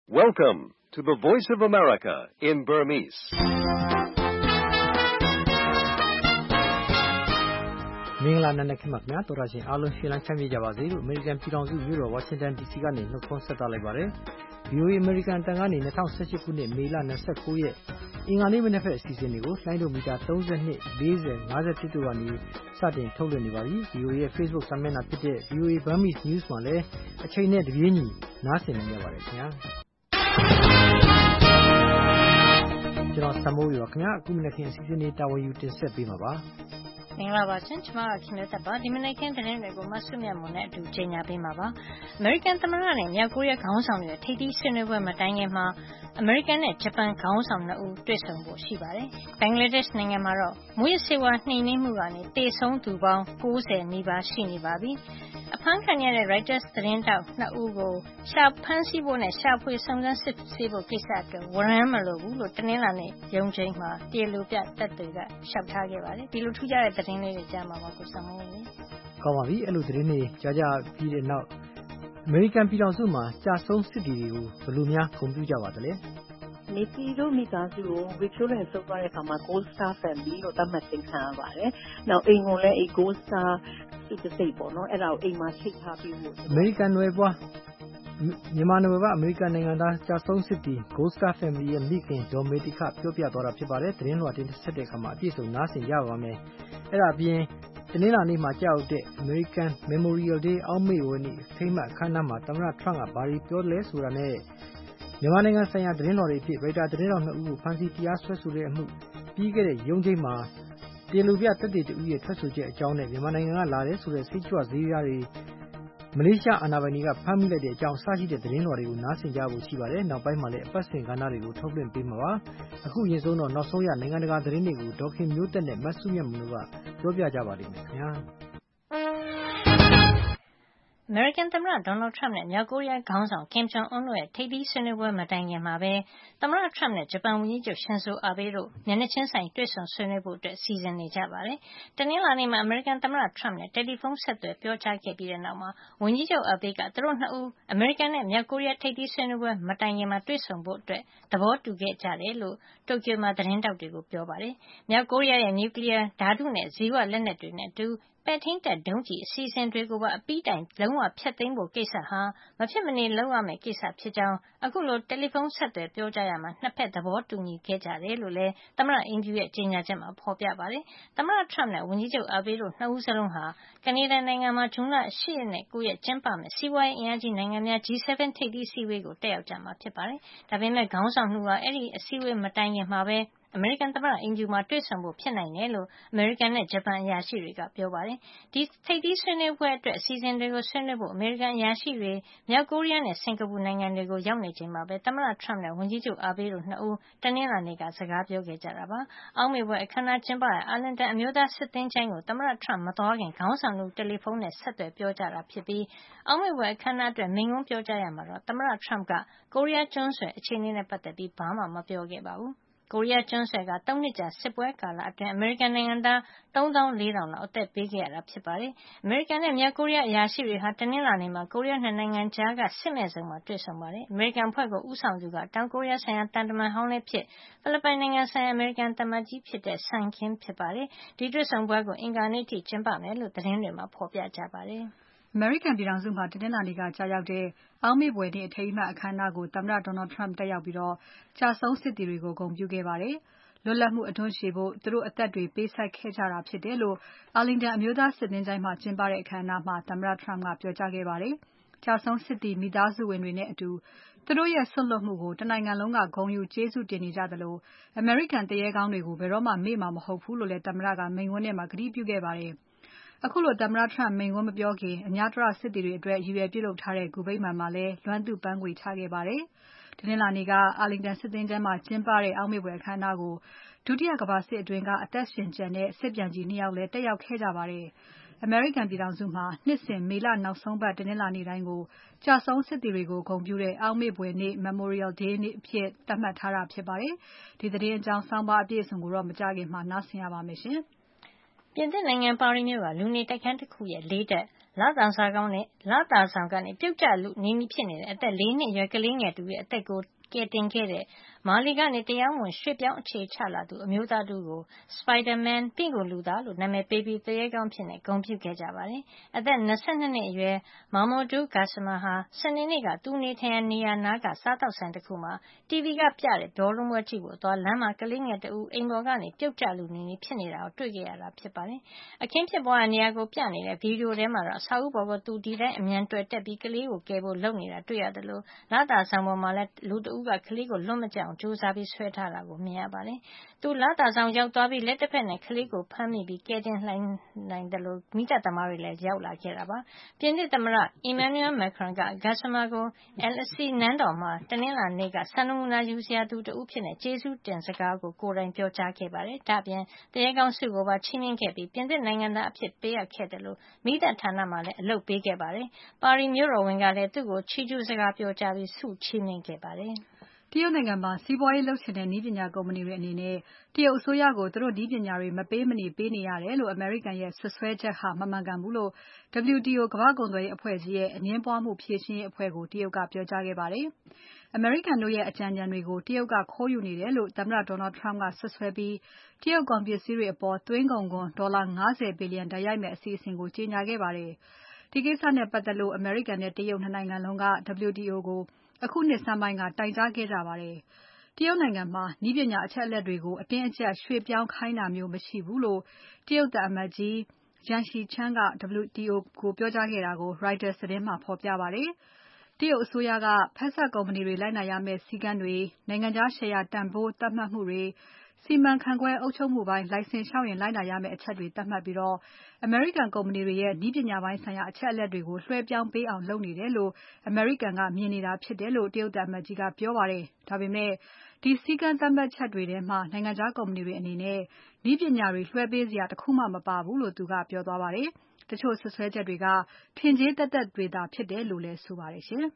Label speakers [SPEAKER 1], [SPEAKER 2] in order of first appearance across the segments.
[SPEAKER 1] Welcome to the Voice of America in Burmese.
[SPEAKER 2] ။မင်္ဂလာနံနက်ခင်းပါခင်ဗျာတော်ရရှင်အားလုံးရှင်းလင်းချမ်းမြေ့ကြပါစေလို့ American ပြည်ထောင်စုမြို့တော် Washington DC ကနေနှုတ်ခွန်းဆက်သလိုက်ပါတယ်။ VOA American တန်ကနေ2018ခုနှစ်မေလ29ရက်အင်္ဂါနေ့မနက်ဖက်အစီအစဉ်တွေကိုလိုင်းဒိုမီတာ32 40 50တို့ကနေစတင်ထုတ်လွှင့်နေပါပြီ။ VOA ရဲ့ Facebook စာမျက်နှာဖြစ်တဲ့ VOA Burmese News မှာလည်းအချိန်နဲ့တပြေးညီနားဆင်နိုင်ကြပါတယ်ခင်ဗျာ။ကျွန်တော်စမိုးရောခင်ဗျာအခုမနက်ခင်းအစီအစဉ်လေးတာဝန်ယူတင်ဆက်ပေးမှာပါ
[SPEAKER 3] မင်္ဂလာပါရှင်ကျမကခင်မျိုးသက်ပါဒီမနေ့ကင်းသတင်းတွေကိုမဆုမြတ်မွန်နဲ့အတူကြေညာပေးမှာပါအမေရိကန်သမ္မတနဲ့မြောက်ကိုရီးယားခေါင်းဆောင်တွေထိပ်သီးဆွေးနွေးပွဲမတိုင်ခင်မှာအမေရိကန်နဲ့ဂျပန်ခေါင်းဆောင်2ဦးတွေ့ဆုံဖို့ရှိပါတယ်ဘင်္ဂလားဒေ့ရှ်နိုင်ငံမှာတော့မူရစေဝါနှိမ်နင်းမှုကနေတေဆုံးသူပေါင်း90နီးပါးရှိနေပါပြီအဖမ်းခံရတဲ့ Reuters သတင်းတောက်2ဦးကိုဖမ်းဆီးဖို့နဲ့ရှာဖွေစုံစမ်းစစ်ဆေးဖို့ကိစ္စအတွက်ဝရမ်းမလိုဘူးလို့တနင်္လာနေ့ရုံးချိန်မှာတရားလိုပြတပ်တွေကလျှောက်ထားခဲ့ပါတယ်ဒီလိုထူးခြားတဲ့သတင်းလေးတွေကြားမှာပါကိုစမိုးလေး
[SPEAKER 2] ကောင်းပါပြီအဲ့လိုသတင်းတွေကြားကြပြီးတဲ့နောက်အမေရိကန်ပြည်ထောင်စုမှာကြာဆုံးစစ်တီတွေကိုဘယ်လိုများဂုဏ်ပြုကြပါသလဲ
[SPEAKER 4] နေပြည်တော်မိသားစုကို Victoria ဆုပ်သွားတဲ့အခါမှာ Gold Star Family လို့သတ်မှတ်သင်ခံရပါတယ်။နောက်အိမ်ကိုလည်းGold Star စုတစိတ်ပေါ့နော်အဲ့ဒါကိုအိမ်မှာချိတ်ထားပြီးလို့
[SPEAKER 2] အမေရိကန်နွယ်ဖွားမြန်မာနယ်ကအမေရိကန်နိုင်ငံသားကြာဆုံးစစ်တီ Gold Star Family ရဲ့မိခင်ဒေါ်မေတိခပြောပြသွားတာဖြစ်ပါတယ်။သတင်းလွှာတင်ဆက်တဲ့အခါမှာအပြည့်စုံနားဆင်ကြပါမယ်။အဲ့ဒါအပြင်တနင်္လာနေ့မှာကြောက်တဲ့ American Memorial Day အောက်မေ့ဝနေ့ဖိမ့်မှတ်အခမ်းအနားမှာသမ္မတ Trump ကဘာတွေပြောလဲဆိုတာနဲ့မြန်မာနိုင်ငံဆိုင်ရာသတင်းတော်တွေဖြစ် Reuters သတင်းတော်2ဦးကိုဖမ်းဆီးတရားစွဲဆိုတဲ့အမှုပြီးခဲ့တဲ့ရုံးချိန်မှာတရားလိုပြသက်သေတဦးရဲ့ထွက်ဆိုချက်အကြောင်းနဲ့မြန်မာနိုင်ငံကလာတဲ့ဆိုတဲ့စိတ်ကြွဈေးပြားတွေမလေးရှားအာဏာပိုင်တွေကဖမ်းမိလိုက်တဲ့အကြောင်းအစရှိတဲ့သတင်းတော်တွေကိုနားဆင်ကြဖို့ရှိပါတယ်။နောက်ပိုင်းမှာလည်းအပတ်စဉ်ကဏ္ဍတွေကိုထုတ်လွှင့်ပေးမှာပါ။အခုအရင်ဆုံးတော့နောက်ဆုံးရနိုင်ငံတကာသတင်းတွေကိုဒေါခင်မျိုးသက်နဲ့မဆုမြတ်မလို့ကပြောပြကြပါလိမ့်မယ်ခင်ဗျာ။
[SPEAKER 3] အမေရိကန်သမ္မတဒေါ်နယ်ထရမ့်နဲ့မြောက်ကိုရီးယားခေါင်းဆောင်ကင်ဂျုံအွန်းတို့ရဲ့ထိပ်သီးဆွေးနွေးပွဲမတိုင်ခင်မှာပဲသမ္မတထရမ့်နဲ့ဂျပန်ဝန်ကြီးချုပ်ရှင်ဇိုအာဘေးတို့မျက်နှာချင်းဆိုင်တွေ့ဆုံဆွေးနွေးဖို့စီစဉ်နေကြပါတယ်။တနင်္လာနေ့မှာအမေရိကန်သမ္မတထရမ့်နဲ့တယ်လီဖုန်းဆက်သွယ်ပြောကြားခဲ့ပြီးတဲ့နောက်မှာဝန်ကြီးချုပ်အာဘေးကသူတို့2ဦးအမေရိကန်နဲ့မြောက်ကိုရီးယားထိပ်သီးဆွေးနွေးပွဲမတိုင်ခင်မှာတွေ့ဆုံဖို့သဘောတူခဲ့ကြတယ်လို့တိုကျိုမှာသတင်းထောက်တွေကိုပြောပါတယ်။မြောက်ကိုရီးယားရဲ့နျူကလ িয়ার ဓါတုနဲ့ဇီဝလက်နက်တွေနဲ့အတူပဲ့ထိန်းတပ်ဒုံးကျည်အစီအစဉ်တွေကိုပါအပြီးတိုင်လုံးဝဖျက်သိမ်းဖို့ကိစ္စဟာမဖြစ်မနေလုပ်ရမယ့်ကိစ္စဖြစ်ကြောင်းအခုလိုတယ်လီဖုန်းဆက်သွယ်ပြောကြားရမှာနှစ်ဖက်သဘောတူညီခဲ့ကြတယ်လို့လည်းသမ္မတအိမ်ဖြူရဲ့ကြေညာချက်မှာဖော်ပြပါတယ်။သမ္မတထရမ့်နဲ့ဝန်ကြီးချုပ်အာဘေးတို့2ဦးစလုံးဟာကနေဒါနိုင်ငံမှာဇွန်လ8ရက်နဲ့9ရက်ကျင်းပမယ့်စီးပွားရေးအင်အားကြီးနိုင်ငံများ G7 ထိပ်သီးအစည်းအဝေးကိုတက်ရောက်ကြမှာဖြစ်ပါတယ်။ဒါပေမဲ့ခေါင်းဆောင်2ဦးဟာအဲ့ဒီအစည်းအဝေးမတိုင်ခင်မှာပဲအမေရိကန်သမ္မတအိမ်ဖြူမှာတွေ့ဆုံဖို့ဖြစ်နိုင်တယ်လို့အမေရိကန်နဲ့ဂျပန်အရာရှိတွေကပြောပါတယ်။ဒီထိပ်သီးဆွေးနွေးပွဲအတွက်အစီအစဉ်တွေကိုဆွေးနွေးဖို့အမေရိကန်အရာရှိတွေမြောက်ကိုရီးယားနဲ့စင်ကာပူနိုင်ငံတွေကိုရောက်နေချိန်မှာပဲသမ္မတထရမ့်နဲ့ဝန်ကြီးချုပ်အာဘေးတို့2ဦးတနင်္လာနေ့ကစကားပြောခဲ့ကြတာပါ။အောက်မေ့ပွဲအခမ်းအနားကျင်းပတဲ့အာလင်တန်အမျိုးသားစစ်သင်္ချိုင်းကိုသမ္မတထရမ့်မသွားခင်ခေါင်းဆောင်တို့တယ်လီဖုန်းနဲ့ဆက်သွယ်ပြောကြားတာဖြစ်ပြီးအောက်မေ့ပွဲအခမ်းအနားအတွက်မိန့်ခွန်းပြောကြားရမှာတော့သမ္မတထရမ့်ကကိုရီးယားကျွန်းဆွယ်အခြေအနေနဲ့ပတ်သက်ပြီးဘာမှမပြောခဲ့ပါဘူး။ကိုရီးယားကျွန်းဆွယ်က3နှစ်ကြာစစ်ပွဲကာလအတွင်းအမေရိကန်နိုင်ငံသား34,000လောက်အသက်ပေးခဲ့ရတာဖြစ်ပါတယ်။အမေရိကန်နဲ့မြောက်ကိုရီးယားအရာရှိတွေဟာတနင်္လာနေ့မှာကိုရီးယား2နိုင်ငံကြားကစစ်မဲ့ဇုံမှာတွေ့ဆုံပါတယ်။အမေရိကန်အဖွဲ့ကိုဦးဆောင်သူကတောင်ကိုရီးယားဆိုင်ရာတန်တမန်ဟောင်းလည်းဖြစ်ဖိလစ်ပိုင်နိုင်ငံဆိုင်ရာအမေရိကန်သံအမတ်ကြီးဖြစ်တဲ့ဆန်ကင်းဖြစ်ပါတယ်။ဒီတွေ့ဆုံပွဲကိုအင်္ဂါနေ့ထိကျင်းပမယ်လို့သတင်းတွေမှာဖော်ပြကြပါတယ်။
[SPEAKER 5] အမေရိကန်ပြည်ထောင်စုမှာတနင်္လာနေ့ကကြာရောက်တဲ့အောက်မေ့ပွဲနေ့အထိမ်းအမှတ်အခမ်းအနားကိုသမ္မတ Donald Trump တက်ရောက်ပြီးကြာဆုံးစစ်သည်တွေကိုဂုဏ်ပြုခဲ့ပါတယ်။လွတ်လပ်မှုအဓွန့်ရှည်ဖို့သူတို့အသက်တွေပေးဆပ်ခဲ့ကြတာဖြစ်တယ်လို့အာလင်တန်အမျိုးသားစစ်သင်္ချိုင်းမှာကျင်းပတဲ့အခမ်းအနားမှာသမ္မတ Trump ကပြောကြားခဲ့ပါတယ်။ကြာဆုံးစစ်သည်မိသားစုဝင်တွေနဲ့အတူသူတို့ရဲ့စွန့်လွတ်မှုကိုတနိုင်ငံလုံးကဂုဏ်ယူကျေးဇူးတင်နေကြသလိုအမေရိကန်သူရဲကောင်းတွေကိုဘယ်တော့မှမေ့မှာမဟုတ်ဘူးလို့လည်းသမ္မတကမိန့်ခွန်းထဲမှာကတိပြုခဲ့ပါတယ်။အခုလိုသမ္မတ Trump မိန့်ခွန်းမပြောခင်အများတရစစ်သည်တွေအတွက်ရည်ရွယ်ပြုလုပ်ထားတဲ့ဂူဗိမာန်မှာလည်းလွမ်းသူ့ပန်းခွေချခဲ့ပါတယ်။တနင်္လာနေ့ကအာလင်တန်စစ်သင်္ချိုင်းမှာကျင်းပတဲ့အောက်မေ့ပွဲအခမ်းအနားကိုဒုတိယကမ္ဘာစစ်အတွင်းကအသက်ရှင်ကျန်တဲ့စစ်ပြန်ကြီး2ယောက်လည်းတက်ရောက်ခဲ့ကြပါတယ်။အမေရိကန်ပြည်ထောင်စုမှာနှစ်စဉ်မေလနောက်ဆုံးပတ်တနင်္လာနေ့တိုင်းကိုကြာဆုံးစစ်သည်တွေကိုဂုဏ်ပြုတဲ့အောက်မေ့ပွဲနေ့ Memorial Day နေ့အဖြစ်သတ်မှတ်ထားတာဖြစ်ပါတယ်။ဒီသတင်းအကြောင်းဆောင်းပါးအပြည့်အစုံကိုတော့မကြာခင်မှာနားဆင်ရပါမယ်ရှင်။
[SPEAKER 3] ပြင်သစ်နိုင်ငံပါရီမြို့ကလူနေတိုက်ခန်းတစ်ခုရဲ့လေးတက်လသာဆောင်ကနေပြုတ်ကျလူနီးနီးဖြစ်နေတဲ့အသက် 4 နှစ်အရွယ်ကလေးငယ်တူရဲ့အသက်ကိုကယ်တင်ခဲ့တဲ့မာလီကနေတရားမဝင်ရွှေ့ပြောင်းအခြေချလာသူအမျိုးသားတူကို Spider-Man ပင့်ကူလူသားလို့နာမည်ပေးပြီးသူရဲကောင်းဖြစ်ဂုဏ်ပြုခဲ့ကြပါတယ်။အသက် 22 နှစ်အရွယ် Mamoudou Gassama ဟာစနေနေ့ကသူနေထိုင်ရာနေရာနားကစားသောက်ဆိုင်တခုမှာ TV ကပြတဲ့ဘောလုံးပွဲကြည့်ဖို့အသွားလမ်းမှာကလေးငယ်တဦးအိမ်ပေါ်ကနေပြုတ်ကျလူနီးဖြစ်နေတာကိုတွေ့ခဲ့ရတာဖြစ်ပါတယ်။အခင်းဖြစ်ပွားရာနေရာကိုပြနေတဲ့ဗီဒီယိုထဲမှာတော့အဆောက်အဦပေါ်ကိုသူဒီတိုင်းအမြန်တွယ်တက်ပြီးကလေးကိုကယ်ဖို့လုပ်နေတာတွေ့ရသလိုလသာဆောင်ပေါ်မှာလည်းလူတဦးကကလေးကိုလွတ်မကျအောင်ကြိုးစားပြီးဆွဲထားတာကိုမြင်ရပါတယ်။သူလသာဆောင်ရောက်သွားပြီးလက်တစ်ဖက်နဲ့ကလေးကိုဖမ်းမိပြီးကယ်တင်နိုင်တယ်လို့မိသက်သမားတွေလည်းရောက်လာခဲ့တာပါ။ပြင်သစ်သမ္မတ Emmanuel Macron က Gassama ကို Elysee နန်းတော်မှာတနင်္လာနေ့ကစံနမူနာယူစရာသူတဦးဖြစ်ကျေးဇူးတင်စကားကိုကိုယ်တိုင်ပြောကြားခဲ့ပါတယ်။ဒါ့အပြင်သူရဲကောင်းဆုကိုပါချီးမြှင့်ခဲ့ပြီးပြင်သစ်နိုင်ငံသားအဖြစ်ပေးအပ်ခဲ့တယ်လို့မိသက်ဌာနမှာလည်းအလုပ်ပေးခဲ့ပါတယ်။ပါရီမြို့တော်ဝန်ကလည်းသူ့ကိုချီးကျူးစကားပြောကြားပြီးဆုချီးမြှင့်ခဲ့ပါတယ်။
[SPEAKER 5] တရုတ်နိုင်ငံမှာစီးပွားရေးလုပ်ချင်တဲ့နည်းပညာကုမ္ပဏီတွေအနေနဲ့တရုတ်အစိုးရကိုသူတို့နည်းပညာတွေမပေးမနေပေးနေရတယ်လို့အမေရိကန်ရဲ့စွပ်စွဲချက်ဟာမမှန်ကန်ဘူးလို့ WTO ကမ္ဘာ့ကုန်သွယ်ရေးအဖွဲ့ကြီးရဲ့အငြင်းပွားမှုဖြေရှင်းရေးအဖွဲ့ကိုတရုတ်ကပြောကြားခဲ့ပါတယ်။အမေရိကန်တို့ရဲ့အကြံဉာဏ်တွေကိုတရုတ်ကခိုးယူနေတယ်လို့သမ္မတ Donald Trump ကစွပ်စွဲပြီးတရုတ်ကုန်ပစ္စည်းတွေအပေါ်သွင်းကုန်ခွန်ဒေါ်လာ50 ဘီလျံတိုက်ရိုက်မယ့်အစီအစဉ်ကိုကြေညာခဲ့ပါတယ်။ဒီကိစ္စနဲ့ပတ်သက်လို့အမေရိကန်နဲ့တရုတ်နှစ်နိုင်ငံလုံးက WTO ကိုအခုနှစ်ဆန်းပိုင်းကတိုင်ကြားခဲ့ကြပါတယ်။တရုတ်နိုင်ငံမှာနည်းပညာအချက်အလက်တွေကိုအတင်းအကျပ်ရွှေ့ပြောင်းခိုင်းတာမျိုးမရှိဘူးလို့တရုတ်သံအမတ်ကြီး Yang Jiechiang က WTO ကိုပြောကြားခဲ့တာကို Reuters သတင်းမှာဖော်ပြပါတယ်။တရုတ်အစိုးရကဖက်စပ်ကုမ္ပဏီတွေလိုက်နာရမယ့်စည်းကမ်းတွေနိုင်ငံခြားရှယ်ယာတန်ဖိုးသတ်မှတ်မှုတွေစီမံခန့်ခွဲအုပ်ချုပ်မှုပိုင်းလိုင်စင်လျှောက်ရင်လိုက်နာရမယ့်အချက်တွေသတ်မှတ်ပြီးအမေရိကန်ကုမ္ပဏီတွေရဲ့နည်းပညာပိုင်းဆိုင်ရာအချက်အလက်တွေကိုလွှဲပြောင်းပေးအောင်လုပ်နေတယ်လို့အမေရိကန်ကမြင်နေတာဖြစ်တယ်လို့တရုတ်သံအမတ်ကြီးကပြောပါတယ်။ဒါပေမဲ့ဒီစည်းကမ်းသတ်မှတ်ချက်တွေထဲမှာနိုင်ငံခြားကုမ္ပဏီတွေအနေနဲ့နည်းပညာတွေလွှဲပေးစရာတခုမှမပါဘူးလို့သူကပြောသွားပါတယ်။တချို့စွပ်စွဲချက်တွေကထင်ကြေးသက်သက်တွေသာဖြစ်တယ်လို့လည်းဆိုပါတယ်ရှင်။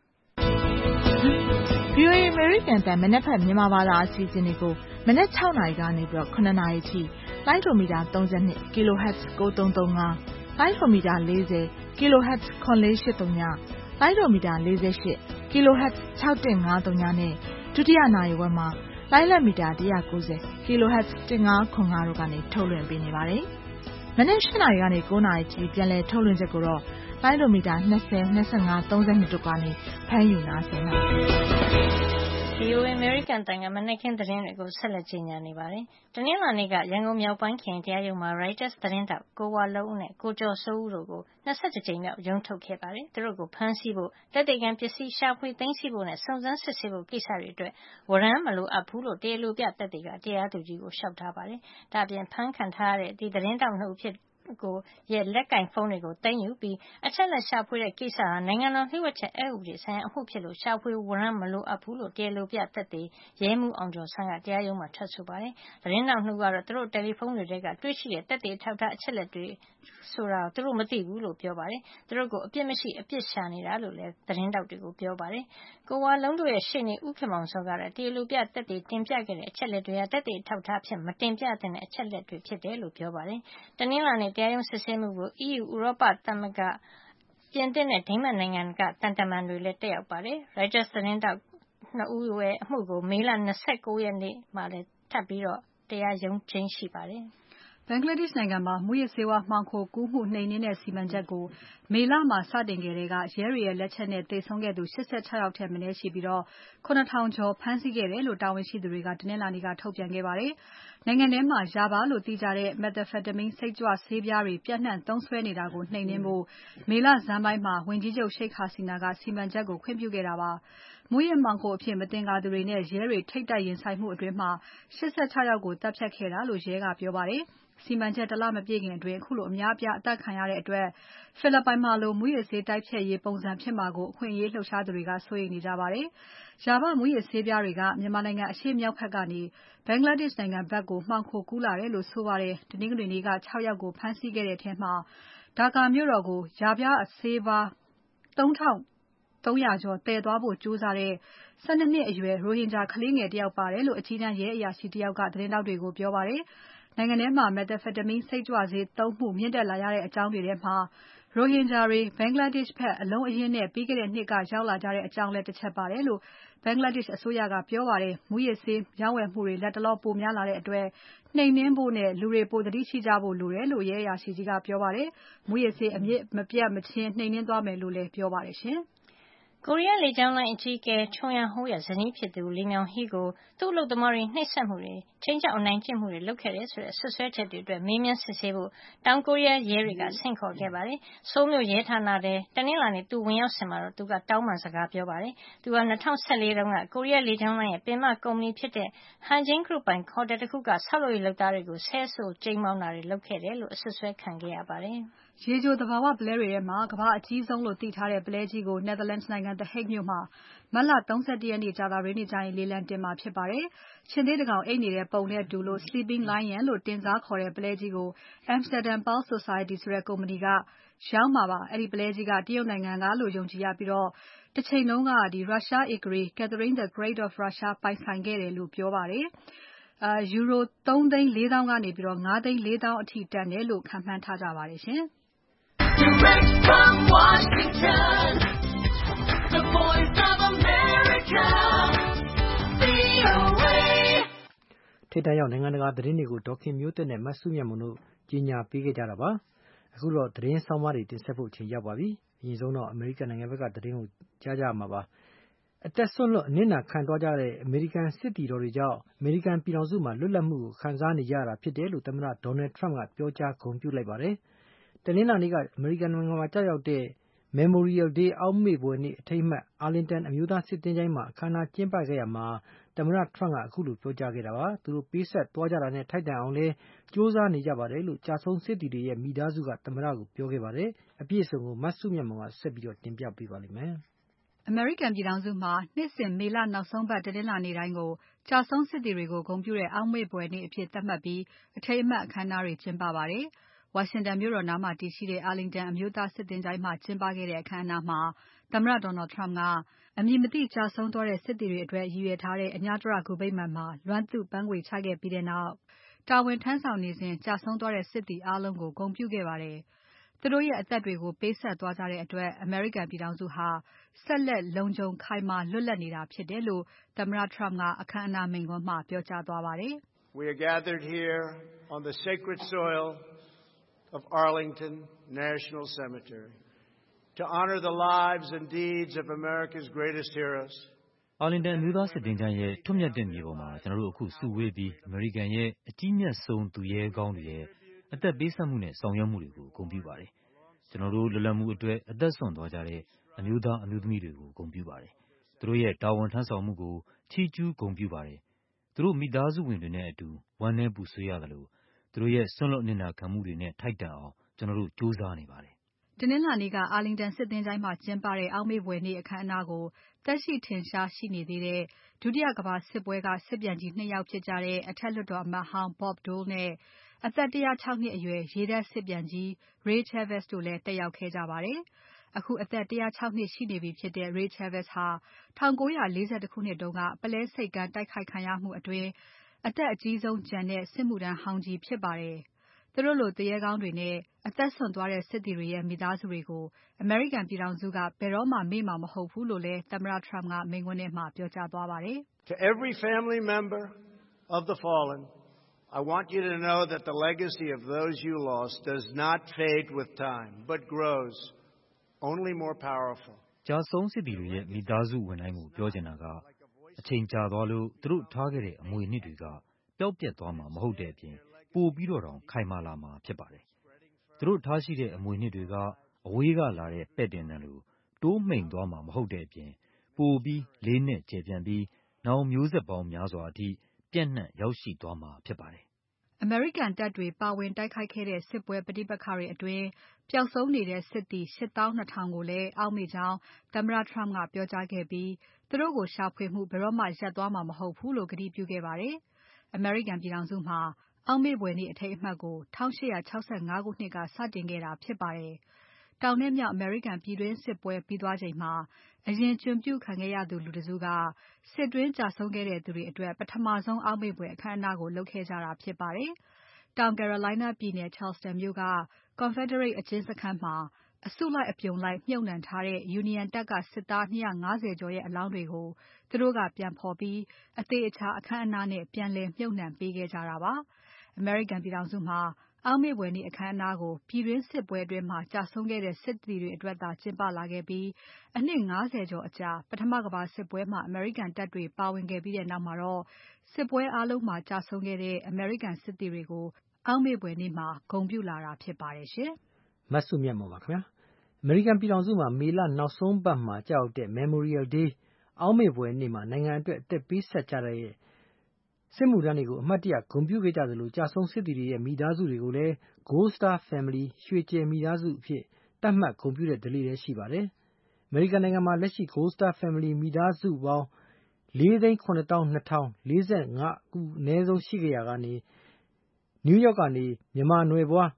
[SPEAKER 6] VOA American တန်မနက်ဖြန်မြန်မာဘာသာအစီအစဉ်တွေကိုမနက်6နာရီကနေ9နာရီထိလိုင်းဒိုမီတာ32 kHz 9335လိုင်းဒိုမီတာ40 kHz 9483လိုင်းဒိုမီတာ48 kHz 6153နဲ့ဒုတိယနာရီဝက်မှာလိုင်းလက်မီတာ190 kHz 1505တို့ကနေထုတ်လွှင့်ပေးနေပါတယ်။မနက်7နာရီကနေ9နာရီထိပြန်လည်ထုတ်လွှင့်ချက်ကိုတော့လိုင်းဒိုမီတာ20 25 32တို့ကနေဖမ်းယူနားဆင်နိုင်ပါတယ်။
[SPEAKER 3] VOA American တန်ကမနက်ခင်းသတင်းတွေကိုဆက်လက်ကြီးညာနေပါတယ်။တနင်္လာနေ့ကရန်ကုန်မြောက်ပိုင်းခရိုင်တရားရုံးမှာ Reuters သတင်းထောက်ကိုဝလုံးနဲ့ကိုကျော်စိုးဦးတို့ကို21ကြိမ်မြောက်ရုံးထုတ်ခဲ့ပါတယ်။သူတို့ကိုဖမ်းဆီးဖို့သက်သေခံပစ္စည်းရှာဖွေသိမ်းဆည်းဖို့နဲ့စုံစမ်းစစ်ဆေးဖို့ကိစ္စတွေအတွက်ဝရမ်းမလိုအပ်ဘူးလို့တရားလိုပြသက်သေကတရားသူကြီးကိုလျှောက်ထားပါတယ်။ဒါ့အပြင်ဖမ်းခံထားရတဲ့ဒီသတင်းထောက်2ဦးဖြစ်ရဲ့လက်ကင်ဖုန်းတွေကိုသိမ်းယူပြီးအချက်လက်ရှာဖွေတဲ့ကိစ္စဟာနိုင်ငံတော်လျှို့ဝှက်ချက်အက်ဥပဒေဆိုင်ရာအမှုဖြစ်လို့ရှာဖွေဝရမ်းမလိုအပ်ဘူးလို့တရားလိုပြသက်သေရဲမှူးအောင်ကျော်ဆန်းကတရားရုံးမှာထွက်ဆိုပါတယ်။သတင်းထောက်2ဦးကတော့သူတို့တယ်လီဖုန်းတွေထဲကတွေ့ရှိတဲ့သက်သေအထောက်အထားအချက်လက်တွေဆိုတာသူတို့မသိဘူးလို့ပြောပါတယ်။သူတို့ကိုအပြစ်မရှိအပြစ်ရှာနေတာလို့လည်းသတင်းထောက်တွေကိုပြောပါတယ်။ကိုဝလုံးတို့ရဲ့ရှေ့နေဦးခင်မောင်စောကတော့တရားလိုပြသက်သေတင်ပြခဲ့တဲ့အချက်လက်တွေဟာသက်သေအထောက်အထားအဖြစ်မတင်ပြသင့်တဲ့အချက်လက်တွေဖြစ်တယ်လို့ပြောပါတယ်။တနင်္လာနေ့တရားရုံးစစ်ဆေးမှုကို EU ဥရောပသမဂ္ဂပြင်သစ်နဲ့ဒိန်းမတ်နိုင်ငံကတန်တမန်တွေလည်းတက်ရောက်ပါတယ်။ Reuters သတင်းထောက်2ဦးရဲ့အမှုကိုမေလ29ရက်နေ့မှာလည်းထပ်ပြီးတရားရုံးချိန်းရှိပါတယ်။
[SPEAKER 5] Bangladesh နိုင်ငံမှာမူးယစ်ဆေးဝါးမှောင်ခိုကူးမှုနှိမ်နင်းတဲ့စီမံချက်ကိုမေလမှာစတင်ခဲ့တဲ့ကရဲတွေရဲ့လက်ချက်နဲ့သေဆုံးခဲ့သူ86ယောက်ထက်မနည်းရှိပြီး9000ကျော်ဖမ်းဆီးခဲ့တယ်လို့တာဝန်ရှိသူတွေကတနင်္လာနေ့ကထုတ်ပြန်ခဲ့ပါတယ်။နိုင်ငံထဲမှာ Yaba လို့သိကြတဲ့ methamphetamine စိတ်ကြွဆေးပြားတွေပြန့်နှံ့သုံးစွဲနေတာကိုနှိမ်နင်းဖို့မေလဆန်းပိုင်းမှာဝန်ကြီးချုပ် Sheikh Hasina ကစီမံချက်ကိုခွင့်ပြုခဲ့တာပါ။မူးယစ်မှောင်ခိုအဖြစ်မသင်္ကာသူတွေနဲ့ရဲတွေထိပ်တိုက်ရင်ဆိုင်မှုအတွင်း86ယောက်ကိုသတ်ဖြတ်ခဲ့တာလို့ရဲကပြောပါတယ်။စီမံချက်တလမပြည့်ခင်အတွင်းအခုလိုအများအပြားအသတ်ခံရတဲ့အတွက်ဖိလစ်ပိုင်မှာလိုမူးယစ်ဆေးတိုက်ဖျက်ရေးပုံစံဖြစ်မှာကိုအခွင့်အရေးလှုပ်ရှားသူတွေကစိုးရိမ်နေကြပါတယ်။ Yaba မူးယစ်ဆေးပြားတွေကမြန်မာနိုင်ငံအရှေ့မြောက်ဘက်ကနေ Bangladesh နိုင်ငံဘက်ကိုမှောင်ခိုကူးလာတယ်လို့ဆိုပါတယ်။တနင်္ဂနွေနေ့က6ယောက်ကိုဖမ်းဆီးခဲ့တဲ့ထဲမှာ Dhaka မြို့တော်ကို Yaba ဆေးပြား 3300 ကျော်သယ်သွားဖို့ကြိုးစားတဲ့12နှစ်အရွယ်ရိုဟင်ဂျာကလေးငယ်တယောက်ပါတယ်လို့အကြီးတန်းရဲအရာရှိတယောက်ကသတင်းထောက်တွေကိုပြောပါတယ်။နိုင်ငံထဲမှာ methamphetamine စိတ်ကြွဆေးသုံးမှုမြင့်တက်လာရတဲ့အကြောင်းတွေထဲမှာရိုဟင်ဂျာတွေ Bangladesh ဘက်အလုံးအရင်းနဲ့ပြီးခဲ့တဲ့နှစ်ကရောက်လာကြတဲ့အကြောင်းလည်းတစ်ချက်ပါတယ်လို့ Bangladesh အစိုးရကပြောပါတယ်။ မူးယစ်ဆေးရောင်းဝယ်မှုတွေလတ်တလောပိုများလာတဲ့အတွက်နှိမ်နှင်းဖို့နဲ့လူတွေပိုသတိရှိကြဖို့လိုတယ်လို့ရဲအရာရှိကြီးကပြောပါတယ်။မူးယစ်ဆေးအမြစ်မပြတ်မချင်းနှိမ်နှင်းသွားမယ်လို့လည်းပြောပါတယ်ရှင်။
[SPEAKER 3] ကိုရီးယားလေကြောင်းလိုင်းအကြီးအကဲ Chung Yong-ho ရဲ့ဇနီးဖြစ်သူ Lee Myung-hee ကိုသူ့အလုပ်သမားတွေနှိပ်စက်မှုတွေခြိမ်းခြောက်အနိုင်ကျင့်မှုတွေလုပ်ခဲ့တယ်ဆိုတဲ့စွပ်စွဲချက်တွေအတွက်မေးမြန်းစစ်ဆေးဖို့တောင်ကိုရီးယားရဲတွေကဆင့်ခေါ်ခဲ့ပါတယ်။ ဆိုးလ်မြို့ရဲဌာနထဲတနင်္လာနေ့သူဝင်ရောက်စဉ်မှာတော့သူကတောင်းပန်စကားပြောပါတယ်။သူဟာ2014တုန်းကကိုရီးယားလေကြောင်းလိုင်းရဲ့ပင်မကုမ္ပဏီဖြစ်တဲ့ Hanjin Group ပိုင်ဟိုတယ်တခုကဆောက်လုပ်ရေးလုပ်သားတွေကိုဆဲဆိုကြိမ်းမောင်းတာတွေလုပ်ခဲ့တယ်လို့အစွပ်စွဲခံခဲ့ရပါတယ်။
[SPEAKER 5] ရေချိုသဘာဝပုလဲတွေထဲမှာကမ္ဘာအကြီးဆုံးလို့သိထားတဲ့ပုလဲကြီးကို Netherlands နိုင်ငံ The Hague မြို့မှာမတ်လ31ရက်နေ့ကြာသပတေးနေ့ကျရင်လေလံတင်မှာဖြစ်ပါတယ်။ရှင်သေးတကောင်အိတ်နေတဲ့ပုံနဲ့တူလို့ Sleeping Lion လို့တင်စားခေါ်တဲ့ပုလဲကြီးကို Amsterdam Pearl Society ဆိုတဲ့ကုမ္ပဏီကရောင်းမှာပါ။အဲဒီပုလဲကြီးကတရုတ်နိုင်ငံကလို့ယုံကြည်ရပြီးတချိန်လုံးကရုရှားဧကရာ Catherine the Great of Russia ပိုင်ဆိုင်ခဲ့တယ်လို့ပြောပါတယ်။ ယူရို3သိန်း4သောင်းကနေ5သိန်း4သောင်းအထိတန်တယ်လို့ခန့်မှန်းထားကြပါတယ်ရှင်။
[SPEAKER 2] Direct from Washington, the voice of America, VOA. ထိပ်တန်းရောက်နိုင်ငံတကာသတင်းတွေကိုဒေါခင်မျိုးသက်နဲ့မဆုမြတ်မွန်တို့ကြီးညာပေးခဲ့ကြတာပါ။အခုတော့သတင်းဆောင်မတွေတင်ဆက်ဖို့အချိန်ရောက်ပါပြီ။အရင်ဆုံးတော့အမေရိကန်နိုင်ငံဘက်ကသတင်းကိုကြားကြရမှာပါ။အသက်ဆွန့်လွတ်အနစ်နာခံသွားကြတဲ့အမေရိကန်စစ်သည်တော်တွေကြောင့်အမေရိကန်ပြည်ထောင်စုမှာလွတ်လပ်မှုကိုခံစားနေကြရတာဖြစ်တယ်လို့သမ္မတ Donald Trump ကပြောကြားဂုဏ်ပြုလိုက်ပါတယ်။တနင်္လာနေ့ကအမေရိကန်နိုင်ငံမှာကျရောက်တဲ့ Memorial Day အောက်မေ့ဖွယ်နေ့အထိမ်းအမှတ်အာလင်တန်အမျိုးသားစစ်သင်္ချိုင်းမှာအခမ်းအနားကျင်းပခဲ့ရမှာသမ္မတ Trump ကအခုလိုပြောကြားခဲ့တာပါ။သူတို့ပေးဆက်သွားကြတာနဲ့ထိုက်တန်အောင်လဲကြိုးစားနေကြပါတယ်လို့ကြာဆုံးစစ်သည်တွေရဲ့မိသားစုကသမ္မတကိုပြောခဲ့ပါတယ်။အပြည့်အစုံကိုမဆုမြတ်မွန်ကဆက်ပြီးတင်ပြပေးပါလိမ့်မယ်။
[SPEAKER 5] အမေရိကန်ပြည်ထောင်စုမှာနှစ်စဉ်မေလနောက်ဆုံးပတ်တနင်္လာနေ့တိုင်းကိုကြာဆုံးစစ်သည်တွေကိုဂုဏ်ပြုတဲ့အောက်မေ့ဖွယ်နေ့အဖြစ်သတ်မှတ်ပြီးအထိမ်းအမှတ်အခမ်းအနားတွေကျင်းပပါတယ်။ဝါရှင်တန်မြို့တော်နားမှာတည်ရှိတဲ့အာလင်တန်အမျိုးသားစစ်သင်္ချိုင်းမှာကျင်းပခဲ့တဲ့အခမ်းအနားမှာသမ္မတ Donald Trump ကအမည်မသိကျဆုံးသွားတဲ့စစ်သည်တွေအတွက်ရည်ရွယ်ထားတဲ့အညတရဂူဗိမ္မာန်မှာလွမ်းသူ့ပန်းခွေချခဲ့ပြီးနောက်တာဝန်ထမ်းဆောင်နေစဉ်ကျဆုံးသွားတဲ့စစ်သည်အားလုံးကိုဂုဏ်ပြုခဲ့ပါတယ်။သူတို့ရဲ့အသက်တွေကိုပေးဆက်သွားကြတဲ့အတွက်အမေရိကန်ပြည်ထောင်စုဟာဆက်လက်လုံခြုံခိုင်မာလွတ်လပ်နေတာဖြစ်တယ်လို့သမ္မတ Trump ကအခမ်းအနားမိန့်ခွန်းမှာပြောကြားသွားပါတယ်။
[SPEAKER 7] We are gathered here on the sacred soil of Arlington National Cemetery to honor the lives and deeds of America's greatest heroes.
[SPEAKER 8] အာလင်တန်အမျိုးသားစစ်သင်္ချိုင်းရဲ့ထွတ်မြတ်တဲ့မြေပေါ်မှာကျွန်တော်တို့အခုစုဝေးပြီးအမေရိကန်ရဲ့အကြီးမြတ်ဆုံးသူရဲကောင်းတွေရဲ့အသက်ပေးဆက်မှုနဲ့ဆောင်ရွက်မှုတွေကိုဂုဏ်ပြုပါတယ်။ကျွန်တော်တို့လွတ်လပ်မှုအတွက်အသက်ဆွန့်သွားကြတဲ့အမျိုးသားအမျိုးသမီးတွေကိုဂုဏ်ပြုပါတယ်။သူတို့ရဲ့တာဝန်ထမ်းဆောင်မှုကိုချီးကျူးဂုဏ်ပြုပါတယ်။သူတို့မိသားစုဝင်တွေနဲ့အတူဝမ်းနည်းပူဆွေးရသလိုသူတို့ရဲ့ဆွန့်လွတ်အနစ်နာခံမှုတွေနဲ့ထိုက်တန်အောင်ကျွန်တော်တို့ကြိုးစားနေပါတယ်
[SPEAKER 5] ။တနင်္လာနေ့ကအာလင်တန်စစ်သင်္ချိုင်းမှာကျင်းပတဲ့အောက်မေ့ဖွယ်နေ့အခမ်းအနားကိုသက်ရှိထင်ရှားရှိနေသေးတဲ့ဒုတိယကမ္ဘာစစ်ပွဲကစစ်ပြန်ကြီး 2 ယောက်ဖြစ်ကြတဲ့အထက်လွှတ်တော်အမတ်ဟောင်း Bob Dole နဲ့အသက်106နှစ်အရွယ်ရေတပ်စစ်ပြန်ကြီး Ray Chavez တို့လည်းတက်ရောက်ခဲ့ကြပါတယ်။အခုအသက်106နှစ်ရှိနေပြီဖြစ်တဲ့ Ray Chavez ဟာ1941ခုနှစ်တုန်းကပုလဲဆိပ်ကမ်းတိုက်ခိုက်ခံရမှုအတွင်းအသက်အကြီးဆုံးကျန်တဲ့စစ်မှုထမ်းဟောင်းကြီးဖြစ်ပါတယ်။သူတို့လိုသူရဲကောင်းတွေနဲ့အသက်စွန့်သွားတဲ့စစ်သည်တွေရဲ့မိသားစုတွေကိုအမေရိကန်ပြည်ထောင်စုကဘယ်တော့မှမေ့မှာမဟုတ်ဘူးလို့လည်းသမ္မတ Trump ကမိန့်ခွန်းထဲမှာပြောကြားသွားပါတယ်။
[SPEAKER 7] To every family member of the fallen, I want you to know that the legacy of those you lost does not fade with time, but grows only more powerful.
[SPEAKER 8] ကြာဆုံးစစ်သည်တွေရဲ့မိသားစုဝင်တိုင်းကိုပြောချင်တာကအချိန်ကြာသွားလို့သူတို့ထားခဲ့တဲ့အမွေအနှစ်တွေကပျောက်ပြက်သွားမှာမဟုတ်တဲ့အပြင်ပိုပြီးတော့တောင်ခိုင်မာလာမှာဖြစ်ပါတယ်။သူတို့ထားရှိတဲ့အမွေအနှစ်တွေကအဝေးကလာတဲ့ပဲ့တင်သံလိုတိုးမှိန်သွားမှာမဟုတ်တဲ့အပြင်ပိုပြီးလေးနက်ကျယ်ပြန့်ပြီးနောင်မျိုးဆက်ပေါင်းများစွာအထိပြန့်နှံ့ရောက်ရှိသွားမှာဖြစ်ပါတယ်
[SPEAKER 5] ။အမေရိကန်တပ်တွေပါဝင်တိုက်ခိုက်ခဲ့တဲ့စစ်ပွဲပဋိပက္ခတွေအတွင်းပျောက်ဆုံးနေတဲ့စစ်သည် 82000 ကိုလည်းအောက်မေ့ကြောင်းသမ္မတ Trump ကပြောကြားခဲ့ပြီးသူတို့ကိုရှာဖွေမှုဘယ်တော့မှရပ်သွားမှာမဟုတ်ဘူးလို့ကတိပြုခဲ့ပါတယ်။အမေရိကန်ပြည်ထောင်စုမှာအောက်မေ့ဖွယ်နေ့အထိမ်းအမှတ်ကို1865ခုနှစ်ကစတင်ခဲ့တာဖြစ်ပါတယ်။တောင်နဲ့မြောက်အမေရိကန်ပြည်တွင်းစစ်ပွဲပြီးသွားချိန်မှာအရင်ကျွန်ပြုခံခဲ့ရသူလူတစုကစစ်တွင်းကျဆုံးခဲ့တဲ့သူတွေအတွက်ပထမဆုံးအောက်မေ့ဖွယ်အခမ်းအနားကိုလုပ်ခဲ့ကြတာဖြစ်ပါတယ်။တောင် Carolina ပြည်နယ် Charleston မြို့က Confederate အကျဉ်းစခန်းမှာအစုလိုက်အပြုံလိုက်မြှုပ်နှံထားတဲ့ Union တပ်ကစစ်သား250ကျော်ရဲ့အလောင်းတွေကိုသူတို့ကပြန်ဖော်ပြီးအသေအချာအခမ်းအနားနဲ့ပြန်လည်မြှုပ်နှံပေးခဲ့ကြတာပါ။ အမေရိကန်ပြည်ထောင်စုမှာအောက်မေ့ဘွယ်နေ့အခမ်းအနားကိုပြည်တွင်းစစ်ပွဲအတွင်းမှာကြာဆုံးခဲ့တဲ့စစ်သည်တွေအတွက်သာကျင်းပလာခဲ့ပြီးအနှစ်50ကျော်အကြာပထမကမ္ဘာစစ်ပွဲမှာအမေရိကန်တပ်တွေပါဝင်ခဲ့ပြီးတဲ့နောက်မှာတော့စစ်ပွဲအားလုံးမှာကြာဆုံးခဲ့တဲ့အမေရိကန်စစ်သည်တွေကိုအောက်မေ့ဘွယ်နေ့မှာဂုဏ်ပြုလာတာဖြစ်ပါတယ်ရှင်
[SPEAKER 2] ။မဆုမြတ်မော်ပါခင်ဗျာ။အမေရိကန်ပြည်ထောင်စုမှာမေလနောက်ဆုံးပတ်မှာကြာက်တဲ့ Memorial Day အောက်မေ့ဘွယ်နေ့မှာနိုင်ငံအတွက်အသက်ပေးဆက်ကြတဲ့စစ်မှုထမ်းတွေကိုအမှတ်တရဂုဏ်ပြုခဲ့ကြသလိုကြာဆုံးစစ်သည်တွေရဲ့မိသားစုတွေကိုလည်း Gold Star Family ရွှေကြယ်မိသားစုအဖြစ်သတ်မှတ်ဂုဏ်ပြုတဲ့ဓလေ့လည်းရှိပါတယ်။အမေရိကန်နိုင်ငံမှာလက်ရှိ Gold Star Family မိသားစုပေါင်း 4,720,045 ခုအနည်းဆုံးရှိခဲ့ရာကနေ New York ကနေမြန်မာနွယ်ဖွား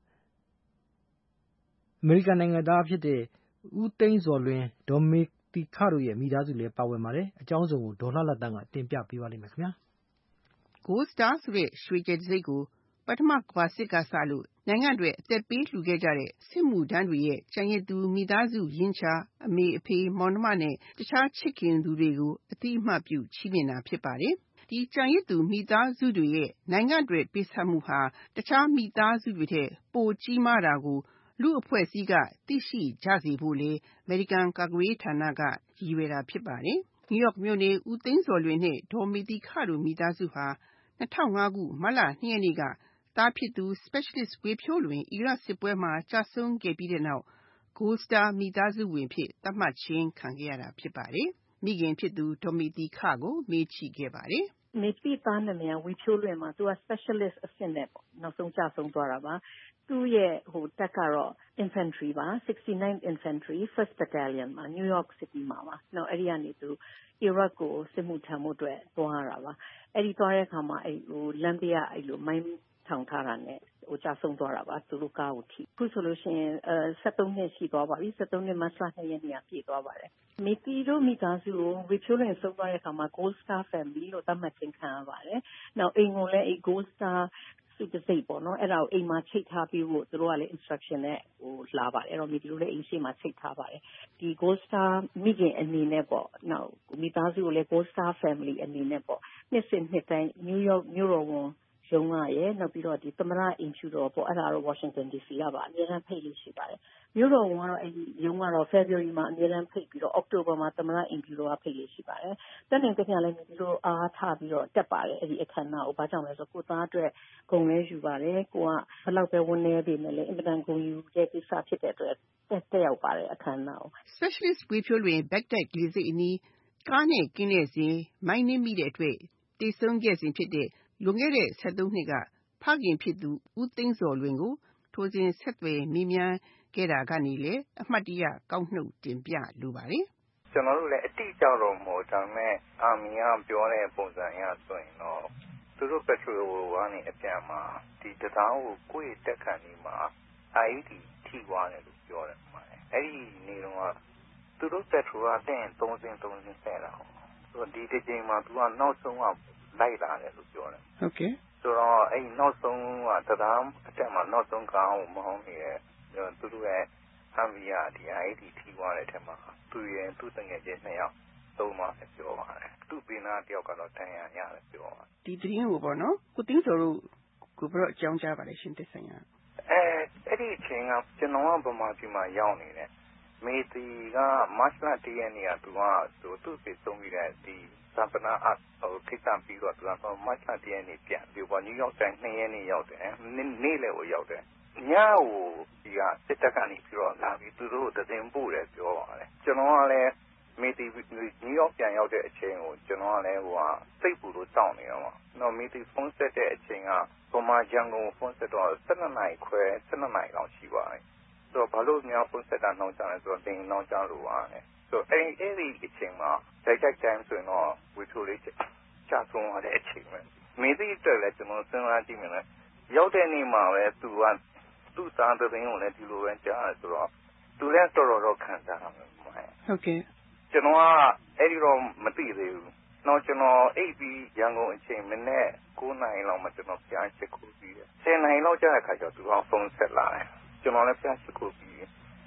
[SPEAKER 2] အမေရိကန်နိုင်ငံသားဖြစ်တဲ့ဦးသိန်းဇော်လွင်ဒေါ်မေတီခတို့ရဲ့မိသားစုလည်းပါဝင်ပါတယ်။အကြောင်းစုံကိုဒေါ်လှလှတန်းကတင်ပြပေးပါလိမ့်မယ်ခင်ဗျာ
[SPEAKER 9] ။ Gold Star ဆိုတဲ့ရွှေကြယ်တံဆိပ်ကိုပထမကမ္ဘာစစ်ကစလို့နိုင်ငံအတွက်အသက်ပေးလှူခဲ့ကြတဲ့စစ်မှုထမ်းတွေရဲ့ကျန်ရစ်သူမိသားစုရင်းချာအမေအဖေမောင်နှမနဲ့တခြားချစ်ခင်သူတွေကိုအသိအမှတ်ပြုချီးမြှင့်တာဖြစ်ပါတယ်။ဒီကျန်ရစ်သူမိသားစုတွေရဲ့နိုင်ငံအတွက်ပေးဆပ်မှုဟာတခြားမိသားစုတွေထက်ပိုကြီးမားတာကိုလူအဖွဲ့အစည်းကသိရှိကြစေဖို့လေအမေရိကန်ကာကွယ်ရေးဌာနကရည်ရွယ်တာဖြစ်ပါတယ်။ New York မြို့နေဦးသိန်းဇော်လွင်နဲ့ဒေါ်မေတီခတို့မိသားစုဟာ2005ခုမတ်လ2ရက်နေ့ကသားဖြစ်သူ Specialist ဝေဖြိုးလွင်အီရတ်စစ်ပွဲမှာကြာဆုံးခဲ့ပြီးတဲ့နောက် Gold Star မိသားစုဝင်ဖြစ်သတ်မှတ်ခြင်းခံခဲ့ရတာဖြစ်ပါတယ်။မိခင်ဖြစ်သူဒေါ်မေတီခကိုမေးကြည့်ခဲ့ပါတယ်
[SPEAKER 4] ။မေတီသားနာမည်ဝေဖြိုးလွင်မှာသူက Specialist အဆင့်နဲ့ပေါ့နောက်ဆုံးကြာဆုံးသွားတာပါ။သူ့ရဲ့တပ်ကတော့ Infantry ပါ 69th Infantry First Battalion မှာ New York City မှာပါ။နောက်အဲ့ဒီကနေသူအီရတ်ကိုစစ်မှုထမ်းဖို့အတွက်သွားရတာပါ။အဲ့ဒီသွားတဲ့အခါမှာလမ်းဘေးကအဲ့လိုမိုင်းထောင်ထားတာနဲ့ကြာဆုံးသွားတာပါသူတို့ကားကိုထိခုဆိုလို့ရှိရင်73နှစ်ရှိသွားပါပြီ73နှစ်မတ်လ2ရက်နေ့ကပြည့်သွားပါတယ်မေတီတို့မိသားစုကိုဝေဖြိုးလွင်ဆုံးသွားတဲ့အခါမှာ Gold Star Family လို့သတ်မှတ်ခြင်းခံရပါတယ်နောက်အိမ်ကိုလည်းGold Star စုတစိပ်ပေါ့နော်အဲ့ဒါကိုအိမ်မှာချိတ်ထားပြီးဖို့သူတို့ကလည်း instruction နဲ့လာပါတယ်အဲ့တော့မိတီတို့လည်းအိမ်ရှိမှာချိတ်ထားပါတယ်ဒီ Gold Star မိခင်အနေနဲ့ပေါ့နောက်မိသားစုကိုလည်း Gold Star Family အနေနဲ့ပေါ့နှစ်စဉ်နှစ်တိုင်း New York မြို့တော်ဝန်ရုံးကရဲ့နောက်ပြီးတော့ဒီသမ္မတအိမ်ဖြူတော်ပေါ့အဲ့ဒါတော့ Washington DC ကပါအများအားဖိတ်လို့ရှိပါတယ်မြို့တော်ဝန်ကတော့အဲ့ဒီရုံးကတော့ February မှာအများအားဖိတ်ပြီးတော့ October မှာသမ္မတအိမ်ဖြူတော်ကဖိတ်လို့ရှိပါတယ်တက်နေကြလည်းဒီလိုအားထားပြီးတော့တက်ပါတယ်အဲ့ဒီအခမ်းအနားကိုဘာကြောင့်လဲဆိုကိုသားအတွက်ဂုဏ်လဲယူပါတယ်ကိုကဘယ်လောက်ပဲဝန်နေပြီနဲ့လေအင်မတန်ဂုဏ်ယူတဲ့ကိစ္စဖြစ်တဲ့အတွက်တက်ရောက်ပါတယ်အခမ်းအနားကို
[SPEAKER 9] Specialist ဝေဖြိုးလွင် Baghdad လေဆိပ်အနီးကားနဲ့ကင်းတဲ့စဉ်မိုင်းနင်းမိတဲ့အတွက်တည်ဆုံးခဲ့စဉ်ဖြစ်တဲ့လွန်ခဲ့တဲ့73နှစ်ကဖခင်ဖြစ်သူဦးသိန်းဇော်လွင်ကိုထိုစဉ်ဆက်သွယ်မေးမြန်းခဲ့တာကနေလေအမှတ်တရကောက်နှုတ်တင်ပြလိုပါတယ်
[SPEAKER 10] ။ကျွန်တော်တို့လည်းအတိအကျတော့မဟုတ်ဒါပေမဲ့အာမီကပြောတဲ့ပုံစံအရဆိုရင်တော့သူတို့ပက်ထရိုကနေအပြန်မှာဒီတရားကိုကိုယ့်ရဲ့တက်ခံနေမှာ IED ထိသွားတယ်လို့ပြောတယ်မှာ။အဲ့ဒီနေတော့သူတို့ပက်ထရိုကတဲ့3စင်းဆဲတာဟုတ်။ဒီတစ်ချိန်မှာသူကနောက်ဆုံးကလိုက်လာတယ်လို့ပြောတယ်
[SPEAKER 9] ဟုတ်ကဲ့
[SPEAKER 10] ဆိုတော့အဲ့နောက်ဆုံးကတရားအတက်မှာနောက်ဆုံးကောင်းမဟုတ်နေတဲ့သူတို့ရဲ့အမ်ဗီယာဒီ IED ထိသွားတဲ့ထက်မှာသူရဲ့သူ့တငယ်ချင်း2ယောက်သုံးပါးပြောပါတယ်သူ့ပင်နာတယောက်ကတော့တန်ရရတယ်ပြောပါတယ်
[SPEAKER 9] ဒီသတင်းကိုပေါ့နော်ကိုတင်းစောတို့ကိုဘယ်တော့အကြောင်းကြားပါလဲရှင်တဆိုင်ရ
[SPEAKER 10] အဲ့ဒီအချိန်ကကျွန်တော်ကဗမာပြည်မှာရောက်နေတယ်မေတီကမတ်လ1ရက်နေ့ကသူပြေဆုံးပြီးတဲ့ဒီသပနာခိတ္တပြီးတော့သူကမတ်လ1ရက်နေ့ပြန်ပြီးပေါ့နယူးယောက်တိုင်း2ရက်နေ့ရောက်တယ်နေ့လယ်ကိုရောက်တယ်ညကိုဒီကစစ်တပ်ကနေပြီးတော့လာပြီးသူတို့သတင်းပို့တယ်ပြောပါတယ်ကျွန်တော်ကလည်းမေတီနယူးယောက်ပြန်ရောက်တဲ့အချိန်ကိုကျွန်တော်ကလည်းစိတ်ပူလို့စောင့်နေတော့နော်မေတီဖုန်းဆက်တဲ့အချိန်ကဗမာဂျန်ကုန်ဖုန်းဆက်တော့12နာရီခွဲ12နာရီလောက်ရှိပါတယ်ဆိုတော့ဘာလို့များဖုန်းဆက်တာနှောင်းကြလဲဆိုတော့တင်နှောင်းကြလို့ပါတယ်ဆိုတော့အဲ့ဒီအချိန်မှာတိုက်တိုင်းဆိုရင်တော့ဝီထိုလေးကြာဆုံးရတဲ့အချိန်ပဲမေတီအတွက်လည်းကျွန်တော်စဉ်းစားကြည့်မယ်လေရောက်တဲ့နေ့မှာပဲသူကသူ့သားတဲ့ရင်ကိုလည်းဒီလိုပဲကြားတယ်ဆိုတော့သူလည်းတော်တော်ခံစားရမှာ
[SPEAKER 9] ဟုတ်ကဲ့
[SPEAKER 10] ကျွန်တော်ကအဲ့ဒီတော့မသိသေးဘူးတော့ကျွန်တော်အိပ်ပြီးရန်ကုန်အချိန်မနေ့9နာရီလောက်မှကျွန်တော်ပြန်ချက်ခုပြီးတယ်10နာရီလောက်ကြာတဲ့ခါကျတော့သူကဖုန်းဆက်လာတယ်ကျွန်တော်လည်းပြန်ချက်ခုပြီး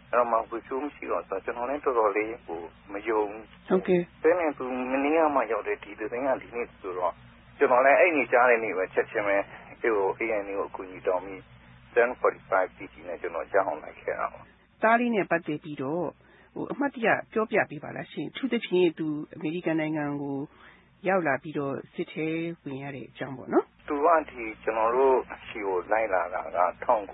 [SPEAKER 10] အဲ့တော့မှဝေဖြိုးမရှိတော့ဆိုကျွန်တော်လည်းတော်တော်လေးမယုံ
[SPEAKER 9] ဟုတ်ကဲ့
[SPEAKER 10] တဲနဲ့သူမင်းမှရောက်တဲ့ဒီသတင်းကဒီနေ့ဆိုတော့ကျွန်တော်လည်းအဲ့ဒီကြားတဲ့နေ့ပဲချက်ချင်းပဲဒီကို ANA ကိုအကူအညီတောင်းပြီး 1045 PT နဲ့ကျွန်တော်ကြားအောင်လိုက်ခဲ့တာပါ
[SPEAKER 9] သားလေးနဲ့ပတ်သက်ပြီးတော့အမှတ်တရပြောပြပေးပါလားရှင်သူသဖြင့်သူအမေရိကန်နိုင်ငံကိုရောက်လာပြီးတော့စစ်ထဲဝင်ရတဲ့အကြောင်းပေါ့နော်
[SPEAKER 10] သူကဒီကျွန်တော်တို့ရှိကိုလိုက်လာတာက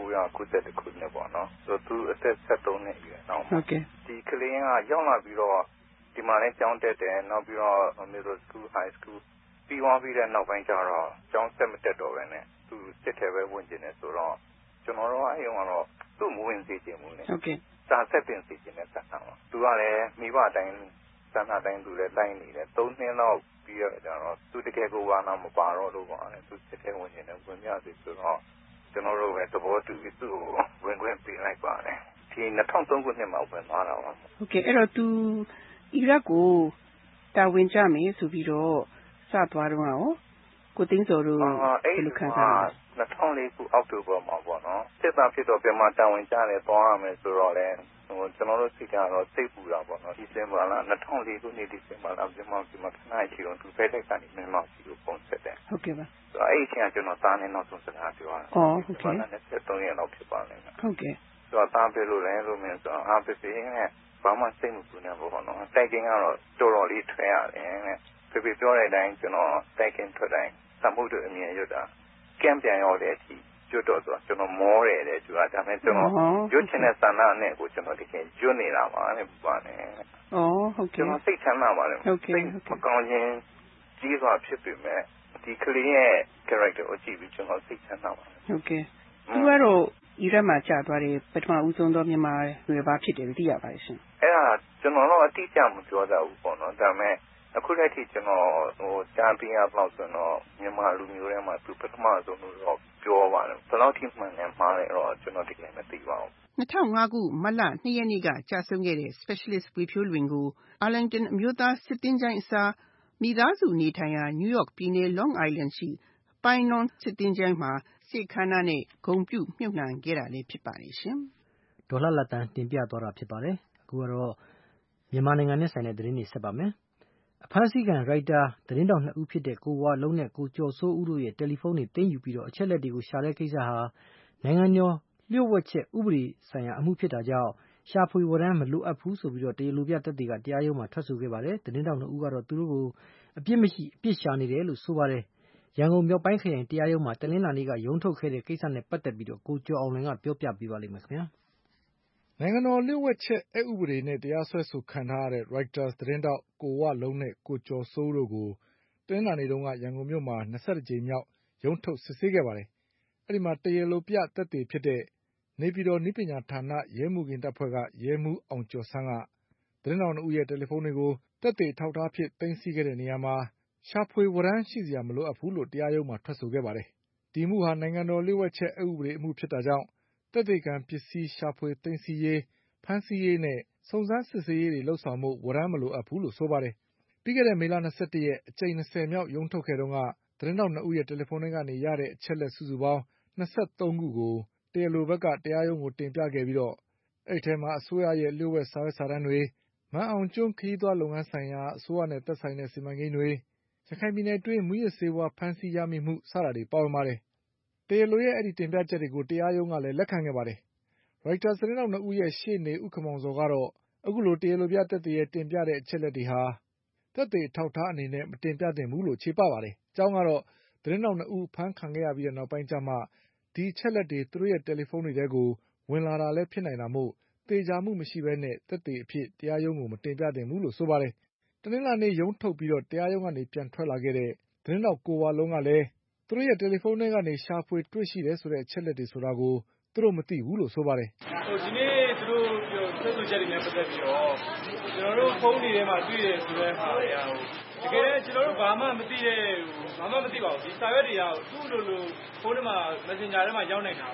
[SPEAKER 10] 1992ခုနှစ်ပေါ့နော်ဆိုသူအသက်73နှစ်အရွယ်တော့
[SPEAKER 9] ဟုတ်ကဲ့
[SPEAKER 10] ဒီကလေးကရောက်လာပြီးတော့ဒီမှာလည်းကျောင်းတက်တယ်နောက်ပြီးတော့ middle school high school ပြီးသွားပြီးတဲ့နောက်ပိုင်းကျတော့ကျောင်းဆက်မတက်တော့ပဲနဲ့သူစစ်ထဲပဲဝင်ကျင်နေဆိုတော့ကျွန်တော်တို့အဲ့ရောတော့သူ့မဝင်စေချင်ဘူးလေ
[SPEAKER 9] ဟုတ်ကဲ့
[SPEAKER 10] စာဆက်တင်စေချင်တဲ့စကားပါသူကလည်းမိဘတိုင်းစံနာတိုင်းသူလည်းတိုင်းနေတယ်3နှစ်လောက်ပြီးတော့ကျတော့သူတကယ်ကိုဘာမှမပါတော့လို့ပေါ့လေသူစစ်ထဲဝင်ကျင်တယ်ဝင်ရစီဆိုတော့ကျွန်တော်တို့ပဲသဘောတူပြီးသူ့ကိုဝင်ခွင့်ပေးလိုက်ပါတယ်ဒီ2003ခုနှစ်မှာဝင်သွားတာပါ
[SPEAKER 9] ဟုတ်ကဲ့အဲ့တော့သူအီရတ်ကိုတာဝန်ကြမယ်ဆိုပြီးတော့စသွားတော့ရောကိုသိန်းစောတို့
[SPEAKER 10] ဘယ်လိုခံစားလဲ2004ခုအောက်တိုဘာမှာပေါ့နော်စစ်သားဖြစ်တော့ပြန်မတာဝန်ကြတယ်သွားရမယ်ဆိုတော့လေကျွန်တော်တို့စိတ်ကတော့စိတ်ပူတာပေါ့နော်ဒီစင်ဘာလား2004ခုနှစ်ဒီစင်ဘာလားမြန်မာပြည်မှာခဏချီတော့သူဖက်တက်ကနေမြန်မာပြည်ကိုပုံဆက်တယ်
[SPEAKER 9] ဟုတ်ကဲ့ပါ
[SPEAKER 10] အဲ့ဒီအချိန်ကကျွန်တော်သားနဲ့နောက်ဆုံးစကားပြောတာ
[SPEAKER 9] ဟုတ်ကဲ့
[SPEAKER 10] 23ရက်လောက်ဖြစ်ပါလိမ့်မယ်
[SPEAKER 9] ဟုတ်ကဲ့
[SPEAKER 10] ဆိုတော့သားပြလို့လည်းလို့မြင်ဆိုတော့အားပေးနဲ့ဘာမှစိတ်မပူနဲ့ပေါ့နော်တိုက်ကင်းကတော့တော်တော်လေးထွဲရတယ်တဲ့ပြပြောတဲ့အတိုင်းကျွန်တော်တိုက်ကင်းထွက်တိုင်းသမှုတို့အမြင်ရွတ်တာကံပြန်ရောက်တဲ့အထိကျွတ်တော့ဆိုကျွန်တော်မောတယ်တဲ့သူကဒါပေမဲ့ကျွန်တော်ရွတ်ချင်တဲ့ဆန္ဒနဲ့ကိုကျွန်တော်တကယ်ရွတ်နေတာပါနဲ့ပါနဲ့
[SPEAKER 9] ဟုတ်ကဲ့
[SPEAKER 10] ကျွန်တော်စိတ်ချမ်းသာပါတယ်စိတ်မကောင်းခြင်းကြီးစွာဖြစ်ပေမဲ့ဒီကလေးရဲ့ character ကိုကြည့်ပြီးကျွန်တော်စိတ်ချမ်းသာပါတယ်
[SPEAKER 9] ဟုတ်ကဲ့သူကတော့အီရတ်မှာကြာသွားတယ်ပထမဦးဆုံးသောမြန်မာတွေဘာဖြစ်တယ်သိရပါတယ်ရှင်
[SPEAKER 10] အဲ့ဒါကျွန်တော်တော့အတိအကျမပြောတတ်ဘူးပေါ့နော်ဒါပေမဲ့အခုလက်ထိကျွန်တော်ကြားပြရပေါ့ဆိုတော့မြန်မာလူမျိုးတွေမှာသူပထမဆုံးလို့ပြောပါတယ်ဘယ်လောက်ထိမှန်လဲမှားတယ်တော့ကျွန်တော်တကယ်မသိပါဘူး
[SPEAKER 9] 2005ခုမတ်လ2ရက်နေ့ကကြာဆုံးခဲ့တဲ့ Specialist ဝေဖြိုးလွင်ကို Arlington အမျိုးသားစစ်သချိုင်းအစားမိသားစုနေထိုင်ရာ New York ပြည်နယ် Long Island ရှိ Pine Lawn စစ်သချိုင်းမှာစစ်ခမ်းနားနဲ့ဂုဏ်ပြုမြှုပ်နှံခဲ့တာလည်းဖြစ်ပါတယ်ရှင်
[SPEAKER 2] ဒေါ်လာလက်တန်းတင်ပြသွားတာဖြစ်ပါတယ်အခုကတော့မြန်မာနိုင်ငံနဲ့ဆိုင်တဲ့သတင်းတွေဆက်ပါမယ်အဖမ်းဆီးခံရိုက်တာသတင်းတောက်2ဦးဖြစ်တဲ့ကိုဝါလုံးနဲ့ကိုကျော်စိုးဦးတို့ရဲ့တယ်လီဖုန်းတွေသိမ်းယူပြီးတော့အချက်လက်တွေကိုရှာတဲ့ကိစ္စဟာနိုင်ငံတော်လျှို့ဝှက်ချက်ဥပဒေဆိုင်ရာအမှုဖြစ်တာကြောင့်ရှာဖွေဝရမ်းမလိုအပ်ဘူးဆိုပြီးတော့တရားလိုပြသက်သေကတရားရုံးမှာထွက်ဆိုခဲ့ပါတယ်သတင်းတောက်2ဦးကတော့သူတို့ကိုအပြစ်မရှိအပြစ်ရှာနေတယ်လို့ဆိုပါတယ်ရန်ကုန်မြောက်ပိုင်းခရိုင်တရားရုံးမှာတနင်္လာနေ့ကရုံးထုတ်ခဲ့တဲ့ကိစ္စနဲ့ပတ်သက်ပြီးတော့ကိုကျော်အောင်လွင်ကပြောပြပေးပါလိမ့်မယ်ခင်ဗျာ
[SPEAKER 11] နိုင်ငံတော်လျှို့ဝှက်ချက်အက်ဥပဒေနဲ့တရားစွဲဆိုခံထားရတဲ့ Reuters သတင်းထောက်ကိုဝလုံးနဲ့ကိုကျော်စိုးတို့ကိုတနင်္လာနေ့တုန်းကရန်ကုန်မြို့မှာ20ကြိမ်မြောက်ရုံးထုတ်စစ်ဆေးခဲ့ပါတယ်။အဲဒီမှာတရားလိုပြသက်သေဖြစ်တဲ့နေပြည်တော်နည်းပညာဌာနရဲမှုခင်းတပ်ဖွဲ့ကရဲမှုအောင်ကျော်ဆန်းကသတင်းထောက်2ဦးရဲ့တယ်လီဖုန်းတွေကိုသက်သေထောက်ထားဖြစ်သိမ်းဆည်းခဲ့တဲ့နေရာမှာရှာဖွေဝရမ်းရှိစရာမလိုအပ်ဘူးလို့တရားရုံးမှာထွက်ဆိုခဲ့ပါတယ်။ဒီမှုဟာနိုင်ငံတော်လျှို့ဝှက်ချက်အက်ဥပဒေအမှုဖြစ်တာကြောင့်သက်သေခံပစ္စည်းရှာဖွေသိမ်းဆည်းရေးဖမ်းဆီးရေးနဲ့စုံစမ်းစစ်ဆေးရေးတွေလုပ်ဆောင်ဖို့ဝရမ်းမလိုအပ်ဘူးလို့ဆိုပါတယ်။ပြီးခဲ့တဲ့မေလ21ရက်အကြိမ်20မြောက်ရုံးထုတ်ခဲ့တုန်းကသတင်းထောက်2ဦးရဲ့တယ်လီဖုန်းထဲကနေရတဲ့အချက်လက်စုစုပေါင်း23ခုကိုတရားလိုဘက်ကတရားရုံးကိုတင်ပြခဲ့ပြီးတော့အဲဒီထဲမှာအစိုးရရဲ့လျှို့ဝှက်စာရွက်စာတမ်းတွေမန်းအောင်ကျွန်းခရီးသွားလုပ်ငန်းဆိုင်ရာအစိုးရနဲ့သက်ဆိုင်တဲ့စီမံကိန်းတွေရခိုင်ပြည်နယ်အတွင်းမူရစ်ဆေးဝါးဖမ်းဆီးရမိမှုစတာတွေပါဝင်ပါတယ်။တရားလိုရဲ့အဲဒီတင်ပြချက်တွေကိုတရားရုံးကလည်းလက်ခံခဲ့ပါတယ်။ Reuters သတင်းထောက်2ဦးရဲ့ရှေ့နေဦးခင်မောင်ဇော်ကတော့အခုလိုတရားလိုပြသက်သေရဲ့တင်ပြတဲ့အချက်လက်တွေဟာသက်သေထောက်ထားအနေနဲ့မတင်ပြသင့်ဘူးလို့ချေပပါတယ်။အကြောင်းကတော့သတင်းထောက်2ဦးဖမ်းခံခဲ့ရပြီးတဲ့နောက်ပိုင်းကျမှဒီအချက်လက်တွေသူတို့ရဲ့တယ်လီဖုန်းတွေထဲကိုဝင်လာတာလည်းဖြစ်နိုင်တာမို့သေချာမှုမရှိဘဲနဲ့သက်သေအဖြစ်တရားရုံးကိုမတင်ပြသင့်ဘူးလို့ဆိုပါတယ်။တနင်္လာနေ့ရုံးထုတ်ပြီးတော့တရားရုံးကနေပြန်ထွက်လာခဲ့တဲ့သတင်းထောက်ကိုဝါလုံးကလည်းသူတို့ရဲ့တယ်လီဖုန်းထဲကနေရှာဖွေတွေ့ရှိတယ်ဆိုတဲ့အချက်လက်တွေဆိုတာကိုသူတို့မသိဘူးလို့ဆိုပါတယ်
[SPEAKER 12] ။ဒီနေ့သူတို့ဆက်ဆိုချက်တွေနဲ့ပတ်သက်ပြီးတော့ကျွန်တော်တို့ဖုန်းတွေထဲမှာတွေ့ရဆိုတဲ့ဟာတွေကတကယ်ကျွန်တော်တို့ဘာမှမသိပါဘူးဒီစာရွက်တွေကသူ့လိုဖုန်းထဲမှာ Messenger ထဲမှာရောက်နေတာပဲ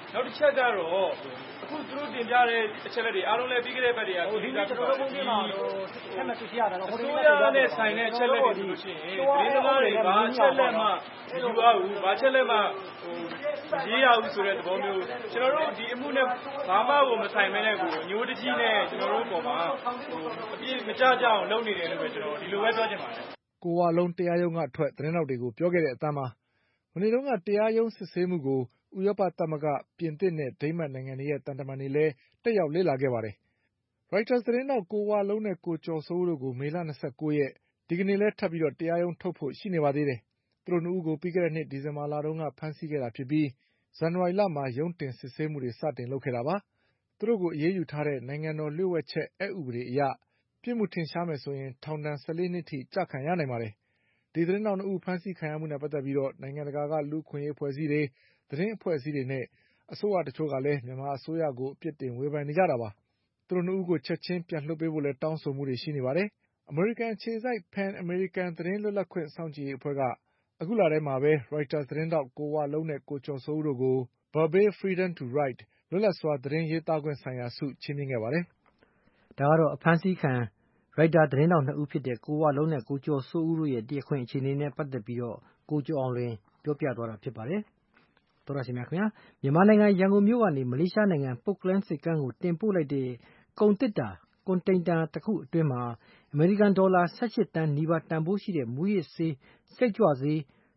[SPEAKER 12] နောက်တစ်ချက်ကတော့အခုသူတို့တင်ပြတဲ့အချက်လက်တွေအားလုံးလည်းပြီးခဲ့တဲ့ဘက်တွေကဒီကျွန်တော်တို့ဘုန်းကြီးမှာဆက်မတွေ့ရတာတော့ဟိုဒီနဲ့ဆိုင်တဲ့အချက်လက်တွေဆိုလို့ရှိရင်ဒီလိုတွေဘာအချက်လက်မှယူရဘူးဘာချက်လက်မှရေးရဘူးဆိုတဲ့သဘောမျိုးကျွန်တော်တို့ဒီအမှုနဲ့ဘာမှကိုမဆိုင်မဲနဲ့ကိုညိုးတကြီးနဲ့ကျွန်တော်တို့ပေါ်မှာအပြည့်မကြကြအောင်လုပ်နေတယ်လို့ပဲကျွန်တော်ဒီလိုပဲပြောချင်ပါတယ်
[SPEAKER 11] ကိုဝလုံးတရားရုံးကထွက်သတင်းထောက်တွေကိုပြောခဲ့တဲ့အတမ်းမှာမနေ့တုန်းကတရားရုံးစစ်ဆေးမှုကိုဥရောပသမဂ္ဂပြင်သစ်နဲ့ဒိန်းမတ်နိုင်ငံတွေရဲ့တန်တမန်တွေလည်းတက်ရောက်လေ့လာခဲ့ပါတယ်။ Reuters သတင်းထောက်ကိုဝလုံးနဲ့ကိုကျော်စိုးတို့ကိုမေလ29ရက်ဒီကနေ့လည်းထပ်ပြီးတရားရုံးထုတ်ဖို့ရှိနေပါသေးတယ်။သူတို့နှစ်ဦးကိုပြီးခဲ့တဲ့နှစ်ဒီဇင်ဘာလတုန်းကဖမ်းဆီးခဲ့တာဖြစ်ပြီးဇန်နဝါရီလမှာရုံးတင်စစ်ဆေးမှုတွေစတင်လုပ်ခဲ့တာပါ။သူတို့ကိုအရေးယူထားတဲ့နိုင်ငံတော်လျှို့ဝှက်ချက်အက်ဥပဒေအရပြစ်မှုထင်ရှားမယ်ဆိုရင်ထောင်ဒဏ်14နှစ်ထိကျခံရနိုင်ပါတယ်။ဒီသတင်းထောက်နှစ်ဦးဖမ်းဆီးခံရမှုနဲ့ပတ်သက်ပြီးနိုင်ငံတကာကလူ့အခွင့်အရေးအဖွဲ့အစည်းတွေသတင်းအဖွဲ့အစည်းတွေနဲ့အစိုးရတချို့ကလည်းမြန်မာအစိုးရကိုအပြစ်တင်ဝေဖန်နေကြတာပါ။သူတို့နှစ်ဦးကိုချက်ချင်းပြန်လွှတ်ပေးဖို့လည်းတောင်းဆိုမှုတွေရှိနေပါတယ်။အမေရိကန်အခြေစိုက် Pan American သတင်းလွတ်လပ်ခွင့်စောင့်ကြည့်ရေးအဖွဲ့ကအခုလထဲမှာပဲ Reuters သတင်းထောက်ကိုဝလုံးနဲ့ကိုကျော်စိုးဦးတို့ကို Barbey Freedom to Write လွတ်လပ်စွာသတင်းရေးသားခွင့်ဆိုင်ရာဆုချီးမြှင့်ခဲ့ပါတယ်
[SPEAKER 2] ။ဒါကတော့အဖမ်းဆီးခံရိုက်တာသတင်းတောက်နှစ်ဦးဖြစ်တဲ့ကိုဝလုံးနဲ့ကိုကျော်စိုးဦးတို့ရဲ့တရားခွင့်အခြေအနေနဲ့ပတ်သက်ပြီးကိုကျော်အောင်လွင်ပြောပြသွားတာဖြစ်ပါတယ်။သောရရှိမြခင်ဗျာမြန်မာနိုင်ငံရန်ကုန်မြို့ကနေမလေးရှားနိုင်ငံပုတ်ကလန်းစိတ်ကမ်းကိုတင်ပို့လိုက်တဲ့ကုန်တစ်တာကွန်တိန်တာတစ်ခုအတွင်းမှာအမေရိကန်ဒေါ်လာ18တန်းနီးပါးတန်ဖိုးရှိတဲ့မူရစ်ဆေးစိတ်ကြွဆေး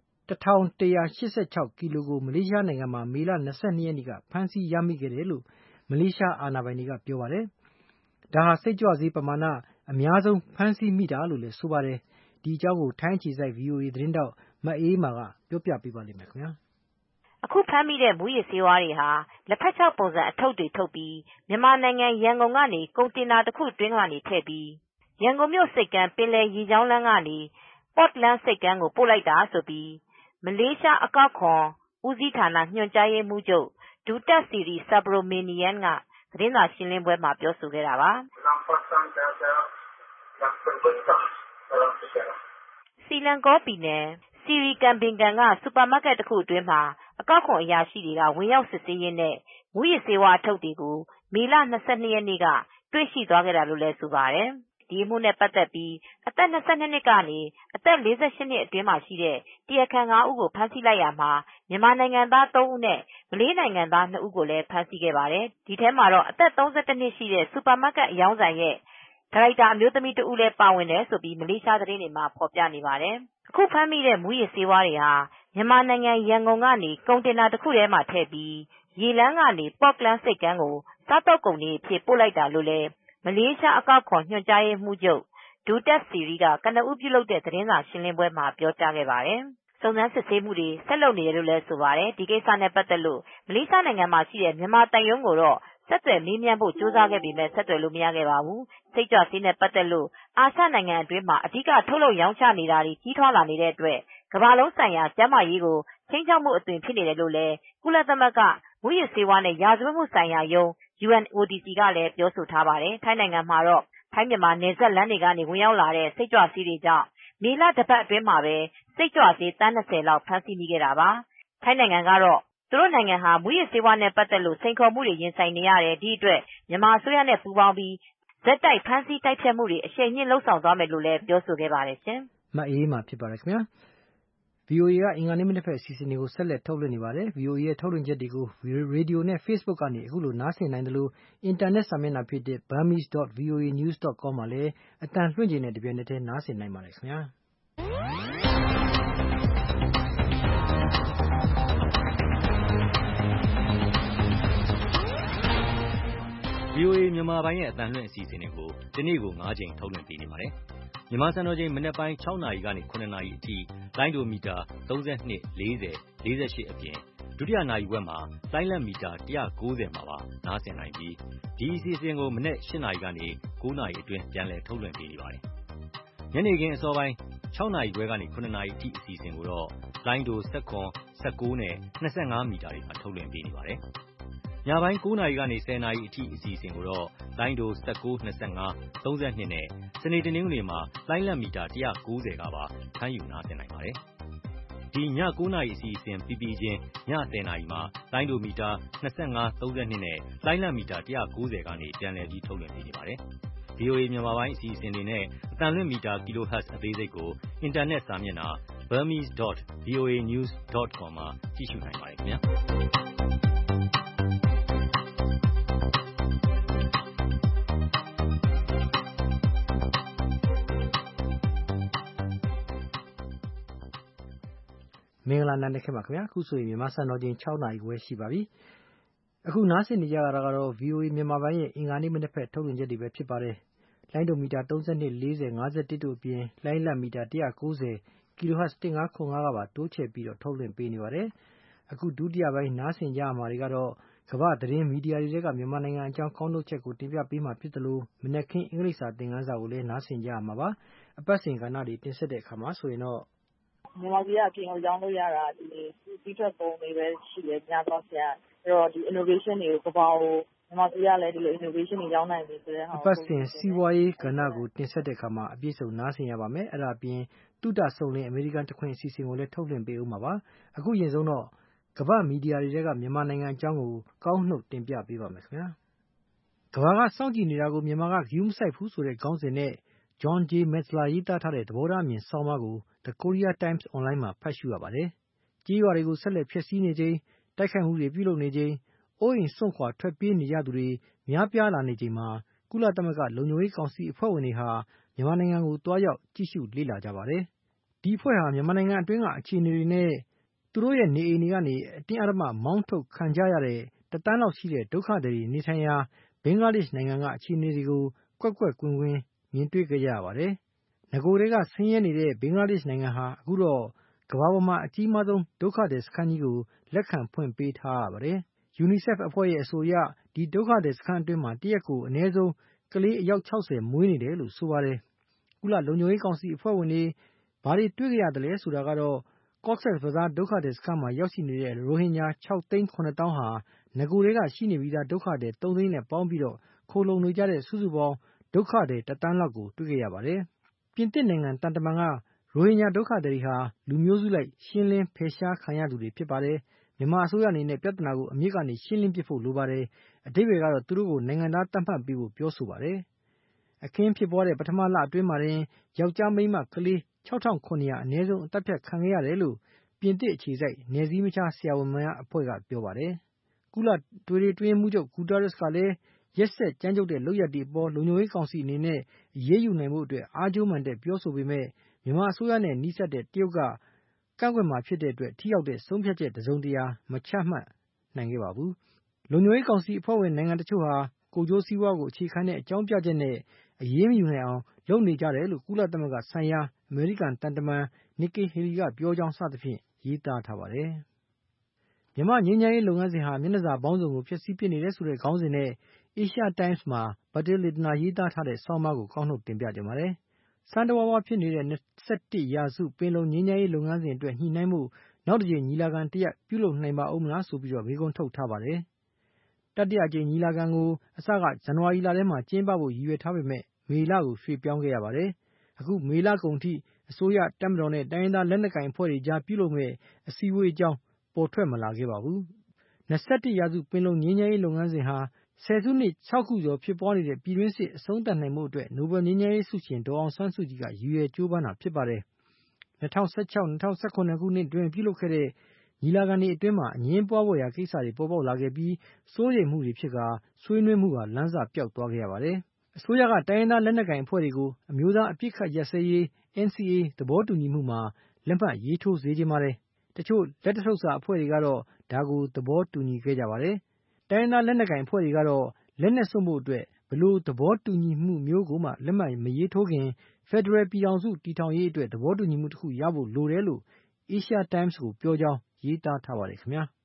[SPEAKER 2] 1186ကီလိုကိုမလေးရှားနိုင်ငံမှာမေလ22ရက်နေ့ကဖမ်းဆီးရမိခဲ့တယ်လို့မလေးရှားအာဏာပိုင်တွေကပြောပါတယ်။ဒါဟာစိတ်ကြွဆေးပမာဏအများဆုံးဖမ်းဆီးမိတာလို့လည်းဆိုပါတယ်။ဒီအကြောင်းကိုထိုင်းအခြေစိုက် VOA သတင်းတောက်မအေးမာကပြောပြပေးပါလိမ့်မယ်ခင်ဗျာ
[SPEAKER 13] ။အခုဖမ်းမိတဲ့မူရစ်ဆေးဝါးတွေဟာလက်ဖက်ခြောက်ပုံစံအထုပ်တွေထုတ်ပြီးမြန်မာနိုင်ငံရန်ကုန်ကနေကုန်တင်တာတစ်ခုတွင်းကနေထည့်ပြီးရန်ကုန်မြို့စိတ်ကမ်းပင်လယ်ရေကြောင်းလမ်းကနေ Portland စိတ်ကမ်းကိုပို့လိုက်တာဆိုပြီးမလေးရှားအကောက်ခွန်ဦးစီးဌာနညွှန်ကြားရေးမှူးချုပ်ဒူတက်စီရီဆာဘရိုမေနီယန်ကသတင်းစာရှင်းလင်းပွဲမှာပြောဆိုခဲ့တာပါ။စီလန်ကောပြည်နယ်စီရီကန်ဘင်ကန်ကစူပါမားကတ်တစ်ခုအတွင်းမှာအကောက်ခွန်အရာရှိတွေကဝင်ရောက်စစ်ဆေးရင်းနဲ့မူရစ်ဆေးဝါးထုတ်တွေကိုမေလ22ရက်နေ့ကတွေ့ရှိသွားခဲ့တာလို့လည်းဆိုပါတယ်။ဒီအမှုနဲ့ပတ်သက်ပြီးအသက်22နှစ်ကနေအသက်48နှစ်အတွင်းမှာရှိတဲ့တရားခံ5ဦးကိုဖမ်းဆီးလိုက်ရမှာမြန်မာနိုင်ငံသား3ဦးနဲ့မလေးနိုင်ငံသား2ဦးကိုလည်းဖမ်းဆီးခဲ့ပါတယ်။ဒီထဲမှာတော့အသက်31နှစ်ရှိတဲ့စူပါမားကတ်အရောင်းဆိုင်ရဲ့ဒါရိုက်တာအမျိုးသမီးတဦးလည်းပါဝင်တယ်ဆိုပြီးမလေးရှားသတင်းတွေမှာဖော်ပြနေပါတယ်။အခုဖမ်းမိတဲ့မူရစ်ဆေးဝါးတွေဟာမြန်မာနိုင်ငံရန်ကုန်ကနေကုန်တင်တာတစ်ခုထဲမှာထည့်ပြီးရေလမ်းကနေပေါ့ကလန်းစိတ်ကမ်းကိုစားတော့ကုန်တွေအဖြစ်ပို့လိုက်တာလို့လည်းမလေးရှားအကောက်ခွန်ညွှန်ကြားရေးမှူးချုပ်ဒူတက်စီရီကကနဦးပြုလုပ်တဲ့သတင်းစာရှင်းလင်းပွဲမှာပြောကြားခဲ့ပါတယ်။စုံစမ်းစစ်ဆေးမှုတွေဆက်လုပ်နေတယ်လို့လည်းဆိုပါတယ်။ဒီကိစ္စနဲ့ပတ်သက်လို့မလေးရှားနိုင်ငံမှာရှိတဲ့မြန်မာတပ်ရုံးကိုတော့ဆက်သွယ်မေးမြန်းဖို့ကြိုးစားခဲ့ပေမဲ့ဆက်သွယ်လို့မရခဲ့ပါဘူး။စိတ်ကြွဆေးနဲ့ပတ်သက်လို့အာရှနိုင်ငံအတွင်းမှာအဓိကထုတ်လုပ်ရောင်းချနေတာတွေကြီးထွားလာနေတဲ့အတွက်ကမ္ဘာလုံးဆိုင်ရာကျန်းမာရေးကိုခြိမ်းခြောက်မှုအသွင်ဖြစ်နေတယ်လို့လည်းကုလသမဂ္ဂမူရစ်ဆေးဝါးနဲ့ရာဇဝတ်မှုဆိုင်ရာရုံး UNODC ကလည်းပြောဆိုထားပါတယ်။ထိုင်းနိုင်ငံမှာတော့ထိုင်းမြန်မာနယ်စပ်လမ်းတွေကနေဝင်ရောက်လာတဲ့စိတ်ကြွဆေးတွေကြောင့်မေလတစ်ပတ်အတွင်းမှာပဲစိတ်ကြွဆေးတန်း20လောက်ဖမ်းဆီးမိခဲ့တာပါ။ထိုင်းနိုင်ငံကတော့သူတို့နိုင်ငံဟာမူရစ်ဆေးဝါးနဲ့ပတ်သက်လို့စိန်ခေါ်မှုတွေရင်ဆိုင်နေရတယ်ဒီအတွက်မြန်မာအစိုးရနဲ့ပူးပေါင်းပြီးဇက်တိုက်ဖမ်းဆီးတိုက်ဖျက်မှုတွေအရှိန်မြင့်လှုပ်ဆောင်သွားမယ်လို့လည်းပြောဆိုခဲ့ပါတယ်ရှင်
[SPEAKER 2] ။မအေးမှာဖြစ်ပါတယ်ခင်ဗျာ။ VOA ကအင်္ဂါနေ့မနေ့ဖက်အစီအစဉ်တွေကိုဆက်လက်ထုတ်လွှင့်နေပါတယ်။ VOA ရဲ့ထုတ်လွှင့်ချက်တွေကိုရေဒီယိုနဲ့ Facebook ကနေအခုလိုနားဆင်နိုင်တယ်လို့အင်တာနက်စာမျက်နှာဖြစ်တဲ့ burmese.voanews.com မှာလည်းအတန်လွှင့်ချိန်နဲ့တပြိုင်နက်တည်းနားဆင်နိုင်ပါတယ်ခင်ဗျာ။
[SPEAKER 8] VOA မြန်မာပိုင်းရဲ့အတန်လွှင့်အစီအစဉ်တွေကိုဒီနေ့ကို9ကြိမ်ထုတ်လွှင့်ပေးနေပါတယ်။မြန်မာစံတော်ချိန်မနက်ပိုင်း6နာရီကနေ9နာရီအထိလိုင်းဒိုမီတာ32 40 48အပြင်ဒုတိယနာရီဝက်မှာလိုင်းလက်မီတာ190မှာပါနားဆင်နိုင်ပြီးဒီအစီအစဉ်ကိုမနက်8နာရီကနေ9နာရီအတွင်းပြန်လည်ထုတ်လွှင့်ပေးနေပါတယ်။ညနေခင်းအစောပိုင်း6နာရီခွဲကနေ9နာရီအထိအစီအစဉ်ကိုတော့လိုင်းဒို19နဲ့25မီတာတွေမှာထုတ်လွှင့်ပေးနေပါတယ်။ညပိုင်း9နာရီကနေ10နာရီအထိအစီအစဉ်ကိုတော့လိုင်းဒို19 25 32နဲ့စနေတနင်္ဂနွေမှာလိုင်းလက်မီတာ190ကပါဖမ်းယူနားဆင်နိုင်ပါတယ်။ဒီည9 နာရီအစီအစဉ်ပြီးပြီးချင်းည10 နာရီမှာလိုင်းဒိုမီတာ25 32နဲ့လိုင်းလံမီတာ190ကနေပြန်လည်ပြီးထုတ်လွှင့်ပေးနေပါတယ်။ VOA မြန်မာပိုင်းအစီအစဉ်တွေနဲ့အသံလွှင့်မီတာ kilohertz အသေးစိတ်ကိုအင်တာနက်စာမျက်နှာ burmese.voanews.com မှာကြည့်ရှုနိုင်ပါတယ်ခင်ဗျာ။
[SPEAKER 2] မင်္ဂလာနံနက်ခင်းပါခင်ဗျာအခုဆိုရင်မြန်မာစံတော်ချိန်6နာရီခွဲရှိပါပြီအခုနားဆင်နေကြရတာကတော့ VOA မြန်မာပိုင်းရဲ့အင်္ဂါနေ့မနက်ဖက်ထုတ်လွှင့်ချက်တွေပဲဖြစ်ပါတယ်လိုင်းဒိုမီတာ32 40 51တို့အပြင်လိုင်းလံမီတာ190 kHz 1505ကပါတိုးချဲ့ပြီးတော့ထုတ်လွှင့်ပေးနေပါတယ်အခုဒုတိယပိုင်းနားဆင်ကြရမှာတွေကတော့ကမ္ဘာသတင်းမီဒီယာတွေကမြန်မာနိုင်ငံအကြောင်းကောင်းထုတ်ချက်ကိုတင်ပြပေးမှာဖြစ်တယ်လို့မနက်ခင်းအင်္ဂလိပ်စာသင်ခန်းစာကိုလည်းနားဆင်ကြရမှာပါအပတ်စဉ်ကဏ္ဍတွေတင်ဆက်တဲ့အခါမှာဆိုရင်တော့
[SPEAKER 14] မြန်မာပြည်ကအပြင်ကိုရောင်းလို့ရတာဒီထွက်ပုံတွေပဲရှိတယ်များသောအားဖြင့်အဲ့တော့ဒီ innovation တွေကိုကမ္ဘာကိုမြန်မာပြည်ကလည်းဒီလို innovation တွေရောင်းနိုင်ပြီဆိုတဲ့ဟာ
[SPEAKER 2] အပတ်စဉ်စီးပွားရေးကဏ္ဍကိုတင်ဆက်တဲ့အခါမှာအပြည့်စုံနားဆင်ရပါမယ်အဲ့ဒါအပြင်တုဒ္ဒဆုံလင်းအမေရိကန်တခွင်အစီအစဉ်ကိုလည်းထုတ်လွှင့်ပေးဦးမှာပါအခုရင်ဆုံးတော့ကမ္ဘာမီဒီယာတွေကမြန်မာနိုင်ငံအကြောင်းကိုကောင်းနှုတ်တင်ပြပေးပါမယ်ခင်ဗျာကမ္ဘာကစောင့်ကြည့်နေတာကိုမြန်မာကဂရုမစိုက်ဘူးဆိုတဲ့ခေါင်းစဉ်နဲ့ John J. Metzler ရေးသားထားတဲ့သဘောထားအမြင်ဆောင်းပါးကို The Korea Times Online မှာဖတ်ရှုရပါတယ်။ကြေးရွာတွေကိုဆက်လက်ဖျက်ဆီးနေချိန်တိုက်ခိုက်မှုတွေပြုလုပ်နေချိန်အိုးအိမ်စွန့်ခွာထွက်ပြေးနေကြသူတွေများပြားလာနေချိန်မှာကုလသမဂ္ဂလုံခြုံရေးကောင်စီအဖွဲ့ဝင်တွေဟာမြန်မာနိုင်ငံကိုတွားရောက်ကြည့်ရှုလေ့လာကြပါတယ်။ဒီအဖွဲ့ဟာမြန်မာနိုင်ငံအတွင်းကအခြေအနေတွေနဲ့သူတို့ရဲ့နေအိမ်တွေကနေအတင်းအဓမ္မမောင်းထုတ်ခံကြရတဲ့တသန်းလောက်ရှိတဲ့ဒုက္ခသည်တွေနေထိုင်ရာဘင်္ဂလားဒေ့ရှ်နိုင်ငံကအခြေအနေတွေကိုကွက်ကွက်ကွင်းကွင်းမြင်တွေ့ကြရပါတယ်။ငကိုယ်တွေကဆင်းရဲနေတဲ့ဘင်္ဂလားဒေ့ရှ်နိုင်ငံဟာအခုတော့ကမ္ဘာပေါ်မှာအကြီးမားဆုံးဒုက္ခသည်စခန်းကြီးကိုလက်ခံဖွင့်ပေးထားရပါတယ်။ UNICEF အဖွဲ့ရဲ့အဆိုအရဒီဒုက္ခသည်စခန်းအတွင်းမှာတရက်ကိုအနည်းဆုံးကလေးအယောက်60မွေးနေတယ်လို့ဆိုပါတယ်။ကုလလုံခြုံရေးကောင်စီအဖွဲ့ဝင်တွေဘာတွေတွေ့ကြရတယ်လဲဆိုတာကတော့ Cox's Bazar ဒုက္ခသည်စခန်းမှာရောက်ရှိနေတဲ့ရိုဟင်ဂျာ6သိန်း9တောင်းဟာငကိုယ်တွေကရှိနေပြီးသားဒုက္ခသည်3သိန်းနဲ့ပေါင်းပြီးတော့ခိုလုံနေကြတဲ့စုစုပေါင်းဒုက္ခသည်1သန်းလောက်ကိုတွေ့ကြရပါတယ်။ပြင်သစ်နိုင်ငံတန်တမန်ကရိုဟင်ဂျာဒုက္ခသည်တွေဟာလူမျိုးစုလိုက်ရှင်းလင်းဖယ်ရှားခံရသူတွေဖြစ်ပါတယ်။မြန်မာအစိုးရအနေနဲ့ပြဿနာကိုအမြစ်ကနေရှင်းလင်းပစ်ဖို့လိုပါတယ်။အဓိပ္ပာယ်ကတော့သူတို့ကိုနိုင်ငံသားသတ်မှတ်ပေးဖို့ပြောဆိုပါတယ်။အခင်းဖြစ်ပွားတဲ့ပထမလအတွင်းမှာတင်ယောက်ျားမိန်းမကလေး6900အနည်းဆုံးအသက်ဖြတ်ခံခဲ့ရတယ်လို့ပြင်သစ်အခြေစိုက်နယ်စည်းမခြားဆရာဝန်များအဖွဲ့ကပြောပါတယ်။ကုလအတွင်းမှုချုပ်ဂူတာရက်စ်ကလည်းရက်စက်ကြမ်းကြုတ်တဲ့လုပ်ရပ်တွေအပေါ်လုံခြုံရေးကောင်စီအနေနဲ့အရေးယူနိုင်ဖို့အတွက်အားကြိုးမှန်တဲ့ပြောဆိုပေမဲ့မြန်မာအစိုးရနဲ့နှိစက်တဲ့တရုတ်ကကန့်ကွက်မှာဖြစ်တဲ့အတွက်ထိရောက်တဲ့ဆုံးဖြတ်ချက်တစုံတရာမချမှတ်နိုင်ခဲ့ပါဘူး။လုံခြုံရေးကောင်စီအဖွဲ့ဝင်နိုင်ငံတချို့ဟာကိုကျိုးစည်းဝါးကိုအခြေခံတဲ့အကြောင်းပြချက်နဲ့အရေးမယူနိုင်အောင်လုပ်နေကြတယ်လို့ကုလသမဂ္ဂဆိုင်ရာအမေရိကန်တန်တမန် Nikki Haley ကပြောကြောင်းစသဖြင့်ရေးသားထားပါတယ်။မြန်မာငြိမ်းချမ်းရေးလုပ်ငန်းစဉ်ဟာမျက်နှာစာပေါင်းစုံကိုဖျက်ဆီးပစ်နေတယ်ဆိုတဲ့ခေါင်းစဉ်နဲ့ Asia Times မှာ Bertil Lintner ရေးသားထားတဲ့ဆောင်းပါးကိုကောက်နှုတ်တင်ပြကြပါတယ်။စံတဝါဝါဖြစ်နေတဲ့21ရာစုပင်လုံငြိမ်းချမ်းရေးလုပ်ငန်းစဉ်အတွက်ညှိနှိုင်းမှုနောက်တစ်ကြိမ်ညီလာခံတရပ်ပြုလုပ်နိုင်ပါဦးမလားဆိုပြီးမေးခွန်းထုတ်ထားပါတယ်။တတိယအကြိမ်ညီလာခံကိုအစကဇန်နဝါရီလထဲမှာကျင်းပဖို့ရည်ရွယ်ထားပေမဲ့မေလကိုရွှေ့ပြောင်းခဲ့ရပါတယ်။အခုမေလကုန်ထိအစိုးရတပ်မတော်နဲ့တိုင်းရင်းသားလက်နက်ကိုင်အဖွဲ့တွေကြားပြုလုပ်မဲ့အစည်းအဝေးအကြောင်းပေါ်ထွက်မလာခဲ့ပါဘူး။21ရာစုပင်လုံငြိမ်းချမ်းရေးလုပ်ငန်းစဉ်ဟာဆယ်စုနှစ်6ခုကျော်ဖြစ်ပွားနေတဲ့ပြည်တွင်းစစ်အဆုံးသတ်နိုင်မှုအတွက်နိုဘယ်ငြိမ်းချမ်းရေးဆုရှင်ဒေါ်အောင်ဆန်းစုကြည်ကရည်ရွယ်ကြိုးပမ်းတာဖြစ်ပါတယ်။2016-2018ခုနှစ်တွင်ပြုလုပ်ခဲ့တဲ့ညီလာခံအတွင်းမှာအငြင်းပွားဖွယ်ရာကိစ္စတွေပေါ်ပေါက်လာခဲ့ပြီးစိုးရိမ်မှုတွေဖြစ်ကာဆွေးနွေးမှုဟာလမ်းစပျောက်သွားခဲ့ရပါတယ်။အစိုးရကတိုင်းရင်းသားလက်နက်ကိုင်အဖွဲ့တွေကိုအမျိုးသားအပြစ်ခတ်ရပ်စဲရေး NCA သဘောတူညီမှုမှာလက်မှတ်ရေးထိုးစေချင်ပါတယ်။တချို့လက်တဆုပ်စာအဖွဲ့တွေကတော့ဒါကိုသဘောတူညီခဲ့ကြပါတယ်။တိုင်းရင်းသားလက်နက်ကိုင်အဖွဲ့တွေကတော့လက်နက်စွန့်ဖို့အတွက်ဘယ်လိုသဘောတူညီမှုမျိုးကိုမှလက်မှတ်မရေးထိုးခင်ဖက်ဒရယ်ပြည်ထောင်စုတည်ထောင်ရေးအတွက်သဘောတူညီမှုတစ်ခုရဖို့လိုတယ်လို့ Asia Times ကိုပြောကြောင်းရေးသားထားပါတယ်ခင်ဗျာ။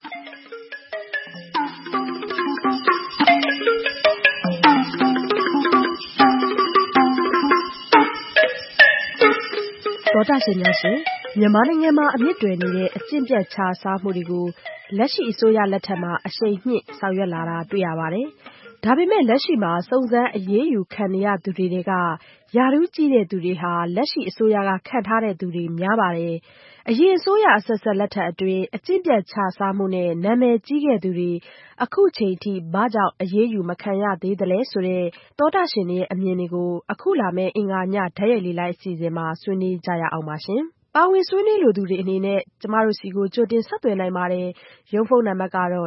[SPEAKER 15] သောတာရှင်များရှင်မြန်မာနိုင်ငံမှာအမြင့်တွယ်နေတဲ့အကျင့်ပြတ်ခြစားမှုတွေကိုလက်ရှိအစိုးရလက်ထက်မှာအရှိန်မြင့်ဆောင်ရွက်လာတာတွေ့ရပါတယ်။ဒါပေမဲ့လက်ရှိမှာစုံစမ်းအရေးယူခံနေရသူတွေကယာထူးကြီးတဲ့သူတွေဟာလက်ရှိအစိုးရကခန့်ထားတဲ့သူတွေများပါတယ်။အရင်အစိုးရအဆက်ဆက်လက်ထက်အတွင်းအကျင့်ပျက်ခြစားမှုနဲ့နာမည်ကြီးခဲ့သူတွေအခုချိန်ထိဘာကြောင့်အရေးယူမခံရသေးသလဲဆိုတဲ့သောတာရှင်တွေရဲ့အမြင်တွေကိုအခုလာမယ့်အင်္ဂါညဓာတ်ရိုက်လေလိုက်အစီအစဉ်မှာဆွေးနွေးကြရအောင်ပါရှင်။ပါဝင်ဆွေးနွေးလိုသူတွေအနေနဲ့ကျမတို့စီကိုကြိုတင်ဆက်သွယ်နိုင်ပါတယ်။ရုံးဖုန်းနံပါတ်ကတော့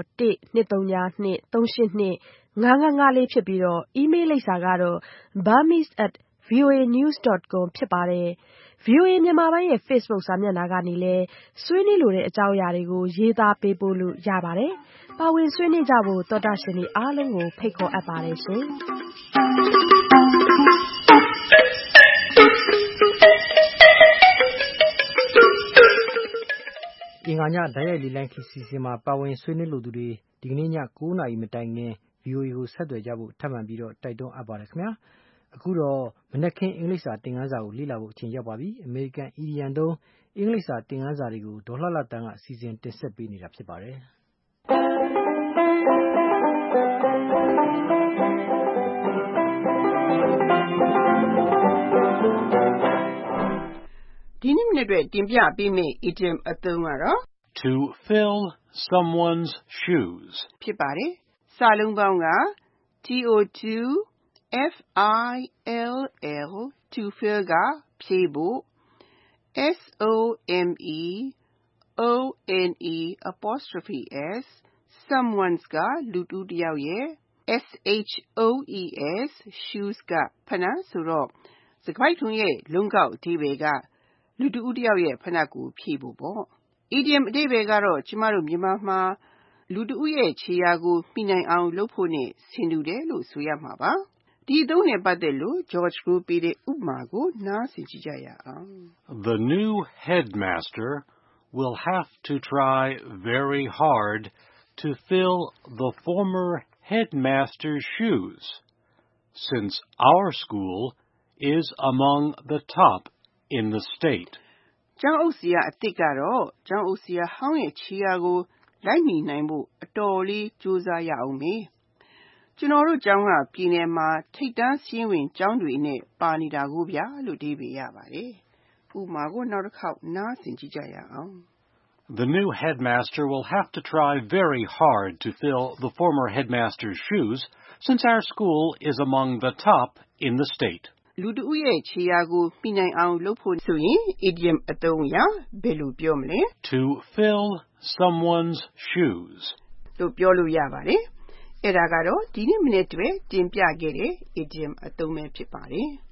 [SPEAKER 15] 1-232-382-5554 ဖြစ်ပြီးအီးမေးလ်လိပ်စာကတော့ burmese@voanews.com ဖြစ်ပါတယ်။ VOA မြန်မာပိုင်းရဲ့ Facebook စာမျက်နှာကနေလည်းဆွေးနွေးလိုတဲ့အကြောင်းအရာတွေကိုရေးသားပေးပို့လို့ရပါတယ်။ပါဝင်ဆွေးနွေးကြဖို့သောတာရှင်တွေအားလုံးကိုဖိတ်ခေါ်အပ်ပါတယ်ရှင်။
[SPEAKER 2] အင်္ဂါညဓာတ်ရိုက်လေလိုင်းခီစီစဉ်မှာပါဝင်ဆွေးနွေးလိုသူတွေဒီကနေ့ည9:00 နာရီမတိုင်ခင် VOA ကိုဆက်သွယ်ကြဖို့ထပ်မံပြီးတိုက်တွန်းအပ်ပါတယ်ခင်ဗျာ။အခုတော့မနက်ခင်းအင်္ဂလိပ်စာသင်ခန်းစာကိုလေ့လာဖို့အချိန်ရောက်ပါပြီ။အမေရိကန်အီဒီယံသုံးအင်္ဂလိပ်စာသင်ခန်းစာတွေကိုဒေါ်လှလှတန်းကစီစဉ်တင်ဆက်ပေးနေတာဖြစ်ပါတယ်။
[SPEAKER 9] ဒီနေ့မနေ့အတွက်တင်ပြပေးမယ့် idiom အသုံးကတော့
[SPEAKER 16] to fill someone's shoes
[SPEAKER 9] ဖြစ်ပါတယ်။စာလုံးပေါင်းက to fill ကဖြည့်ဖို့ someone's someone's ကလူတူတစ်ယောက်ရဲ့ shoes ကဖနတ်ဆိုတော့စကားပိုက်ထုံးရဲ့လုံးကောက်အဓိပ္ပာယ်ကလူတူတစ်ယောက်ရဲ့ဖနတ်ကိုဖြည့်ဖို့ပေါ့။ idiom အဓိပ္ပာယ်ကတော့ကျမတို့မြန်မာမှာလူတူရဲ့ခြေရာကိုမိနိုင်အောင်လုပ်ဖို့နဲ့ဆင်တူတယ်လို့ဆိုရမှာပါ။ဒီအသုံးနဲ့ပတ်သက်လို့ George ကိုပေးတဲ့ဥပမာကိုနားဆင်ကြည့်ကြရအောင်
[SPEAKER 16] The new headmaster will have to try very hard to fill the former headmaster's shoes since our school is among the top in the state.
[SPEAKER 9] ကျောင်းအုပ်ဆရာအသစ်ကတော့ကျောင်းအုပ်ဆရာဟောင်းရဲ့ခြေရာကိုလိုက်မိနိုင်ဖို့အတော်လေးကြိုးစားရအောင်မေ။ကျွန်တော်တို့ကျောင်းကပြည်နယ်မှာထိပ်တန်းစာရင်းဝင်ကျောင်းတွေနဲ့ပါနေတာကိုဗျာလို့အဓိပ္ပာယ်ရပါတယ်။ဥပမာကိုနောက်တစ်ခေါက်နားဆင်ကြည့်ကြရအောင်
[SPEAKER 16] The new headmaster will have to try very hard to fill the former headmaster's shoes since our school is among the top in the state.
[SPEAKER 9] လူတူရဲ့ခြေရာကိုမိနိုင်အောင်လုပ်ဖို့ဆိုရင် idiom အသုံးအရဘယ်လိုပြောမလဲ
[SPEAKER 16] To fill someone's shoes
[SPEAKER 9] လို့ပြောလို့ရပါတယ်။အဲ့ဒါကတော့ဒီနေ့မနေ့တည်းတင်ပြခဲ့တဲ့ idiom အသုံးပဲဖြစ်ပါတယ်။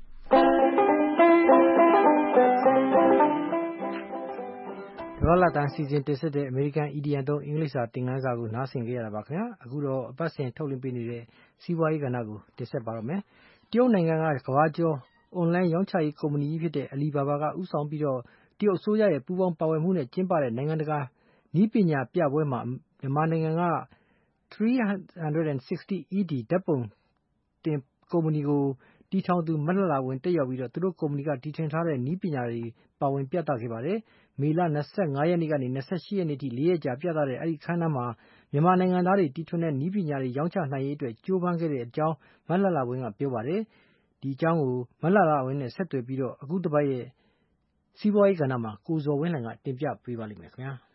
[SPEAKER 2] ဒေါ်လှလှတန်းစီစဉ်တင်ဆက်တဲ့အမေရိကန်အီဒီယံသုံးအင်္ဂလိပ်စာသင်ခန်းစာကိုနားဆင်ကြရတာပါခင်ဗျာ။အခုတော့အပတ်စဉ်ထုတ်လွှင့်ပေးနေတဲ့စီးပွားရေးကဏ္ဍကိုတင်ဆက်ပါတော့မယ်။တရုတ်နိုင်ငံကကမ္ဘာကျော်အွန်လိုင်းရောင်းချရေးကုမ္ပဏီကြီးဖြစ်တဲ့ Alibaba ကဦးဆောင်ပြီးတော့တရုတ်အစိုးရရဲ့ပူးပေါင်းပါဝင်မှုနဲ့ကျင်းပတဲ့နိုင်ငံတကာနည်းပညာပြပွဲမှာမြန်မာနိုင်ငံက 360ED ဓာတ်ပုံတင်ကုမ္ပဏီကိုတည်ထောင်သူမလှလှဝင်းတက်ရောက်ပြီးတော့သူတို့ကုမ္ပဏီကတည်ထောင်ထားတဲ့နည်းပညာတွေပါဝင်ပြသခဲ့ပါတယ်။မေလ25ရက်နေ့ကနေ28ရက်နေ့ထိ4ရက်ကြာပြသတဲ့အဲဒီခန်းနားမှာမြန်မာနိုင်ငံသားတွေတီထွင်တဲ့နည်းပညာတွေရောင်းချနိုင်ရေးအတွက်ကြိုးပမ်းခဲ့တဲ့အကြောင်းမလှလှဝင်းကပြောပါတယ်။ဒီအကြောင်းကိုမလှလှဝင်းနဲ့ဆက်သွယ်ပြီးတော့အခုတစ်ပတ်ရဲ့စီးပွားရေးကဏ္ဍမှာကိုဇော်ဝင်းလှိုင်ကတင်ပြပေးပါလိမ့်မယ်ခင်ဗျာ။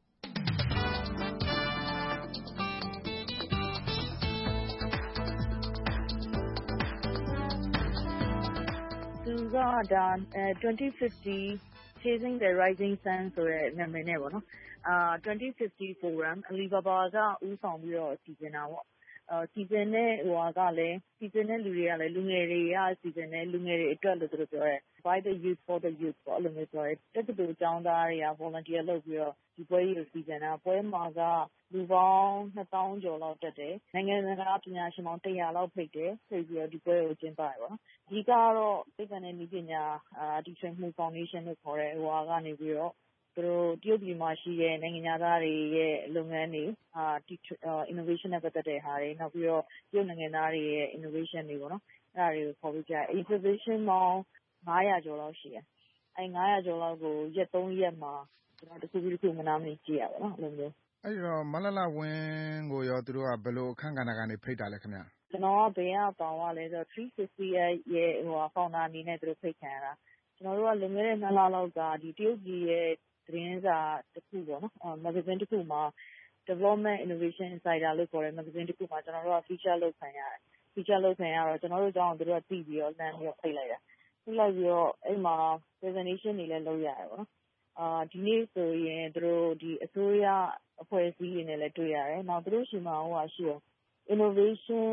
[SPEAKER 14] သူကဒါ2050 Chasing the Rising Sun ဆိုတဲ့နာမည်နဲ့ပေါ့နော်2050 Forum Alibaba ကဦးဆောင်ပြီးတော့စီစဉ်တာပေါ့စီစဉ်တဲ့ကလည်းစီစဉ်တဲ့လူတွေကလည်းလူငယ်တွေကစီစဉ်တဲ့လူငယ်တွေအတွက်လို့သူတို့ပြောတယ် By the youth for the youth ပေါ့အဲ့လိုမျိုးပြောတယ်တက္ကသိုလ်ကျောင်းသားတွေက volunteer လုပ်ပြီးတော့ဒီပွဲကြီးကိုစီစဉ်တာပွဲမှာကလူပေါင်း2000ကျော်လောက်တက်တယ်နိုင်ငံတကာပညာရှင်ပေါင်း100လောက်ဖိတ်တယ်ဖိတ်ပြီးတော့ဒီပွဲကိုကျင်းပရပါတော့အဓိကတော့သိပ္ပံနဲ့နည်းပညာတီထွင်မှု foundation လို့ခေါ်တဲ့ကနေပြီးတော့သူတို့တရုတ်ပြည်မှာရှိတဲ့နိုင်ငံသားတွေရဲ့လုပ်ငန်းတွေinnovation နဲ့ပတ်သက်တဲ့ဟာတွေနောက်ပြီးတော့တရုတ်နိုင်ငံသားတွေရဲ့ innovation တွေပေါ့နော်အဲ့ဒါတွေကိုခေါ်ပြီးကြတယ် exhibition ပေါင်း900ကျော်လောက်ရှိတယ်အဲ့900ကျော်လောက်ကိုရက်3ရက်မှာကျွန်တော်တစ်ခုပြီးတစ်ခုမနာမနေကြည့်ရပါတော့အဲ့လိုမျိုး
[SPEAKER 11] အဲ့တော့မလှလှဝင်းကိုရောသူတို့ကဘယ်လိုအခန်းကဏ္ဍကနေဖိတ်တာလဲခင်ဗျ
[SPEAKER 14] ကျွန်တော်ကဘယ်ကပေါင်ရလဲဆိုတော့350ရဲ့founder အနေနဲ့သူတို့ဖိတ်ခံရတာကျွန်တော်တို့ကလွန်ခဲ့တဲ့2လလောက်ကဒီတရုတ်ပြည်ရဲ့သတင်းစာတစ်ခုပေါ့နော် magazine တစ်ခုမှာ Development Innovation Insider လို့ခေါ်တဲ့ magazine တစ်ခုမှာကျွန်တော်တို့က feature လုပ်ခံရတယ်။ feature လုပ်ခံရတော့ကျွန်တော်တို့အကြောင်းကိုသူတို့ကသိပြီးတော့လမ်းပြီးတော့ဖိတ်လိုက်တာ။ဖိတ်လိုက်ပြီးတော့အဲ့မှာ presentation တွေလည်းလုပ်ရတယ်ပေါ့နော်။ဒီနေ့ဆိုရင်သူတို့ဒီအစိုးရအဖွဲ့အစည်းတွေနဲ့လည်းတွေ့ရတယ်။နောက်သူတို့ရှိမှာရှိတယ် Innovation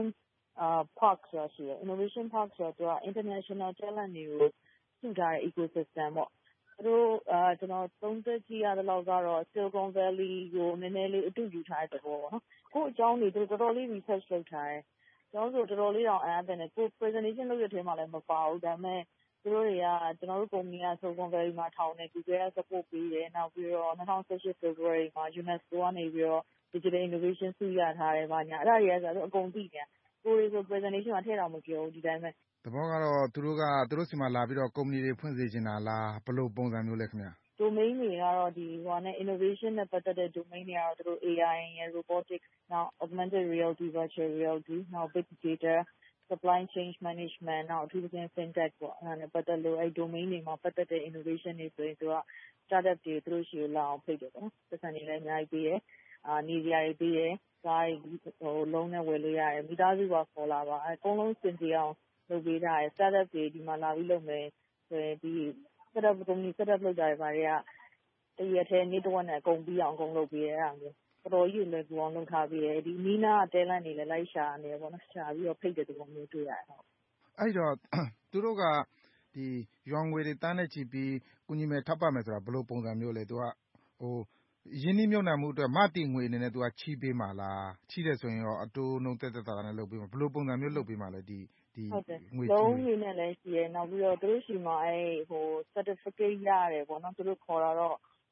[SPEAKER 14] Park ဆိုတာရှိတယ်။ Innovation Park ဆိုတာသူက international talent တွေကိုစုထားတဲ့ ecosystem ပေါ့။သူတို့ကျွန်တော်သုံးသပ်ကြည့်ရတဲ့လောက်ကတော့ Silicon Valley ကိုနည်းနည်းလေးအတူယူထားတဲ့သဘောပေါ့နော်။ကိုယ့်အကြောင်းတွေသူတို့တော်တော်လေး research လုပ်ထားတယ်။ကျွန်တော်တို့တော်တော်လေးတောင်အံ့အားသင့်တယ်။ကိုယ် presentation လုပ်တဲ့အထဲမှာလည်းမပါဘူး။ဒါပေမဲ့သူတို့တွေကကျွန်တော်တို့ကုမ္ပဏီက Silicon Valley မှာထောင်တယ်။ Google က support ပေးတယ်။နောက်ပြီးတော့2018 February မှာ UNESCO ကနေပြီးတော့ Digital Innovation ဆုရထားတယ်။ဘာညာအဲ့ဒါတွေကသူတို့အကုန်သိနေတာ။ကိုယ်တွေဆို presentation မှာထည့်တောင်မပြောဘူးဒီတိုင်းပဲ
[SPEAKER 11] ။သဘောကတော့သူတို့ဆီမှာလာပြီးတော့ကုမ္ပဏီတွေဖွင့်စေချင်တာလားဘယ်လိုပုံစံမျိုးလဲခင်ဗျ။
[SPEAKER 14] domain တွေကတော့ဒီinnovation နဲ့ပတ်သက်တဲ့ domain တွေကတော့သူတို့ AI ရယ် robotics နောက် augmented reality virtual reality နောက် big data supply chain management နောက်အထူးသဖြင့် fintech ပေါ့အဲ့ဒါနဲ့ပတ်သက်လို့အဲ့ domain တွေမှာပတ်သက်တဲ့ innovation တွေဆိုရင်သူက startup တွေသူတို့ရှိကိုလာအောင်ဖိတ်တယ်ပေါ့နော်။ပတ်စံတွေလည်းအများကြီးပေးတယ်။နေရာတွေပေးတယ်။ကားတွေလုံးနဲ့ဝယ်လို့ရတယ်။မိသားစုပါခေါ်လာပါအကုန်လုံးစင်ကြယ်အောင်လုပ်ပေးထားတယ်။ startup တွေဒီမှာလာပြီးလုပ်မယ်ဆိုရင်ဒီ setup ကုမ္ပဏီ setup လုပ်တာတွေဘာတွေကတရက်ထဲနေ့တစ်ဝက်နဲ့အကုန်ပြီးအောင်အကုန်လုပ်ပေးတယ်အဲ့ဒါမျိုးတော်တော်ကြီးလွယ်ကူအောင်လုပ်ထားပေးတယ်။ဒီနီးနားက talent တွေလည်းလိုက်ရှာနေတယ်ပေါ့နော်။ရှာပြီးတော့ဖိတ်တဲ့သဘောမျိုးတွေ့ရတယ်
[SPEAKER 11] ။အဲ့တော့သူတို့ကဒီရွာငွေတွေတန်းနဲ့ချီပြီးကူညီမယ်ထောက်ပံ့မယ်ဆိုတာဘယ်လိုပုံစံမျိုးလဲ။သူကရင်းနှီးမြှုပ်နှံမှုအတွက်မတည်ငွေအနေနဲ့သူကချီးပေးမှာလား။ချီးတယ်ဆိုရင်ရောအတိုးနှုန်းသက်သက်သာသာနဲ့လုပ်ပေးမှာဘယ်လိုပုံစံမျိုးလုပ်ပေးမှာလဲဒီငွေချေး
[SPEAKER 14] လုံးတွေနဲ့လည်းရှိတယ်နောက်ပြီးတော့သူတို့ရှိမှာcertificate ရတယ်ပေါ့နော်သူတို့ခေါ်တာတော့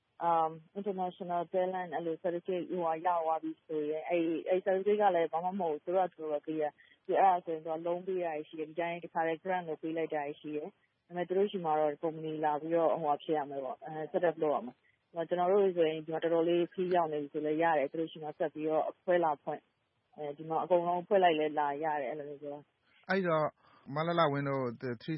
[SPEAKER 14] international talent အဲ့လို certificate ရသွားပြီဆိုရင်အဲ့ certificate ကလည်းဘာမှမဟုတ်ဘူးသူတို့ကသူတို့ပေးရဒီအဲ့ဒါဆိုရင်သူကလုံးပေးရရှိတယ်ဒီတိုင်းတစ်ခါတည်း grant လို့ပေးလိုက်တာရှိတယ်ဒါပေမဲ့သူတို့ရှိမှာတော့ကုမ္ပဏီလာပြီးတော့ဖြစ်ရမယ်ပေါ့setup လုပ်ရမယ်ကျွန်တော်တို့ဆိုရင်ဒီမှာတော်တော်လေး fee ရောက်နေပြီဆိုလည်းရတယ်သူတို့ရှိမှာဆက်ပြီးတော့အခွဲလာဖွင့်ဒီမှာအကုန်လုံးဖွင့်လိုက်လဲလာရတယ်အဲ့လိုမျိုးပြော
[SPEAKER 11] အဲ့တော့မလလဝင်းတို့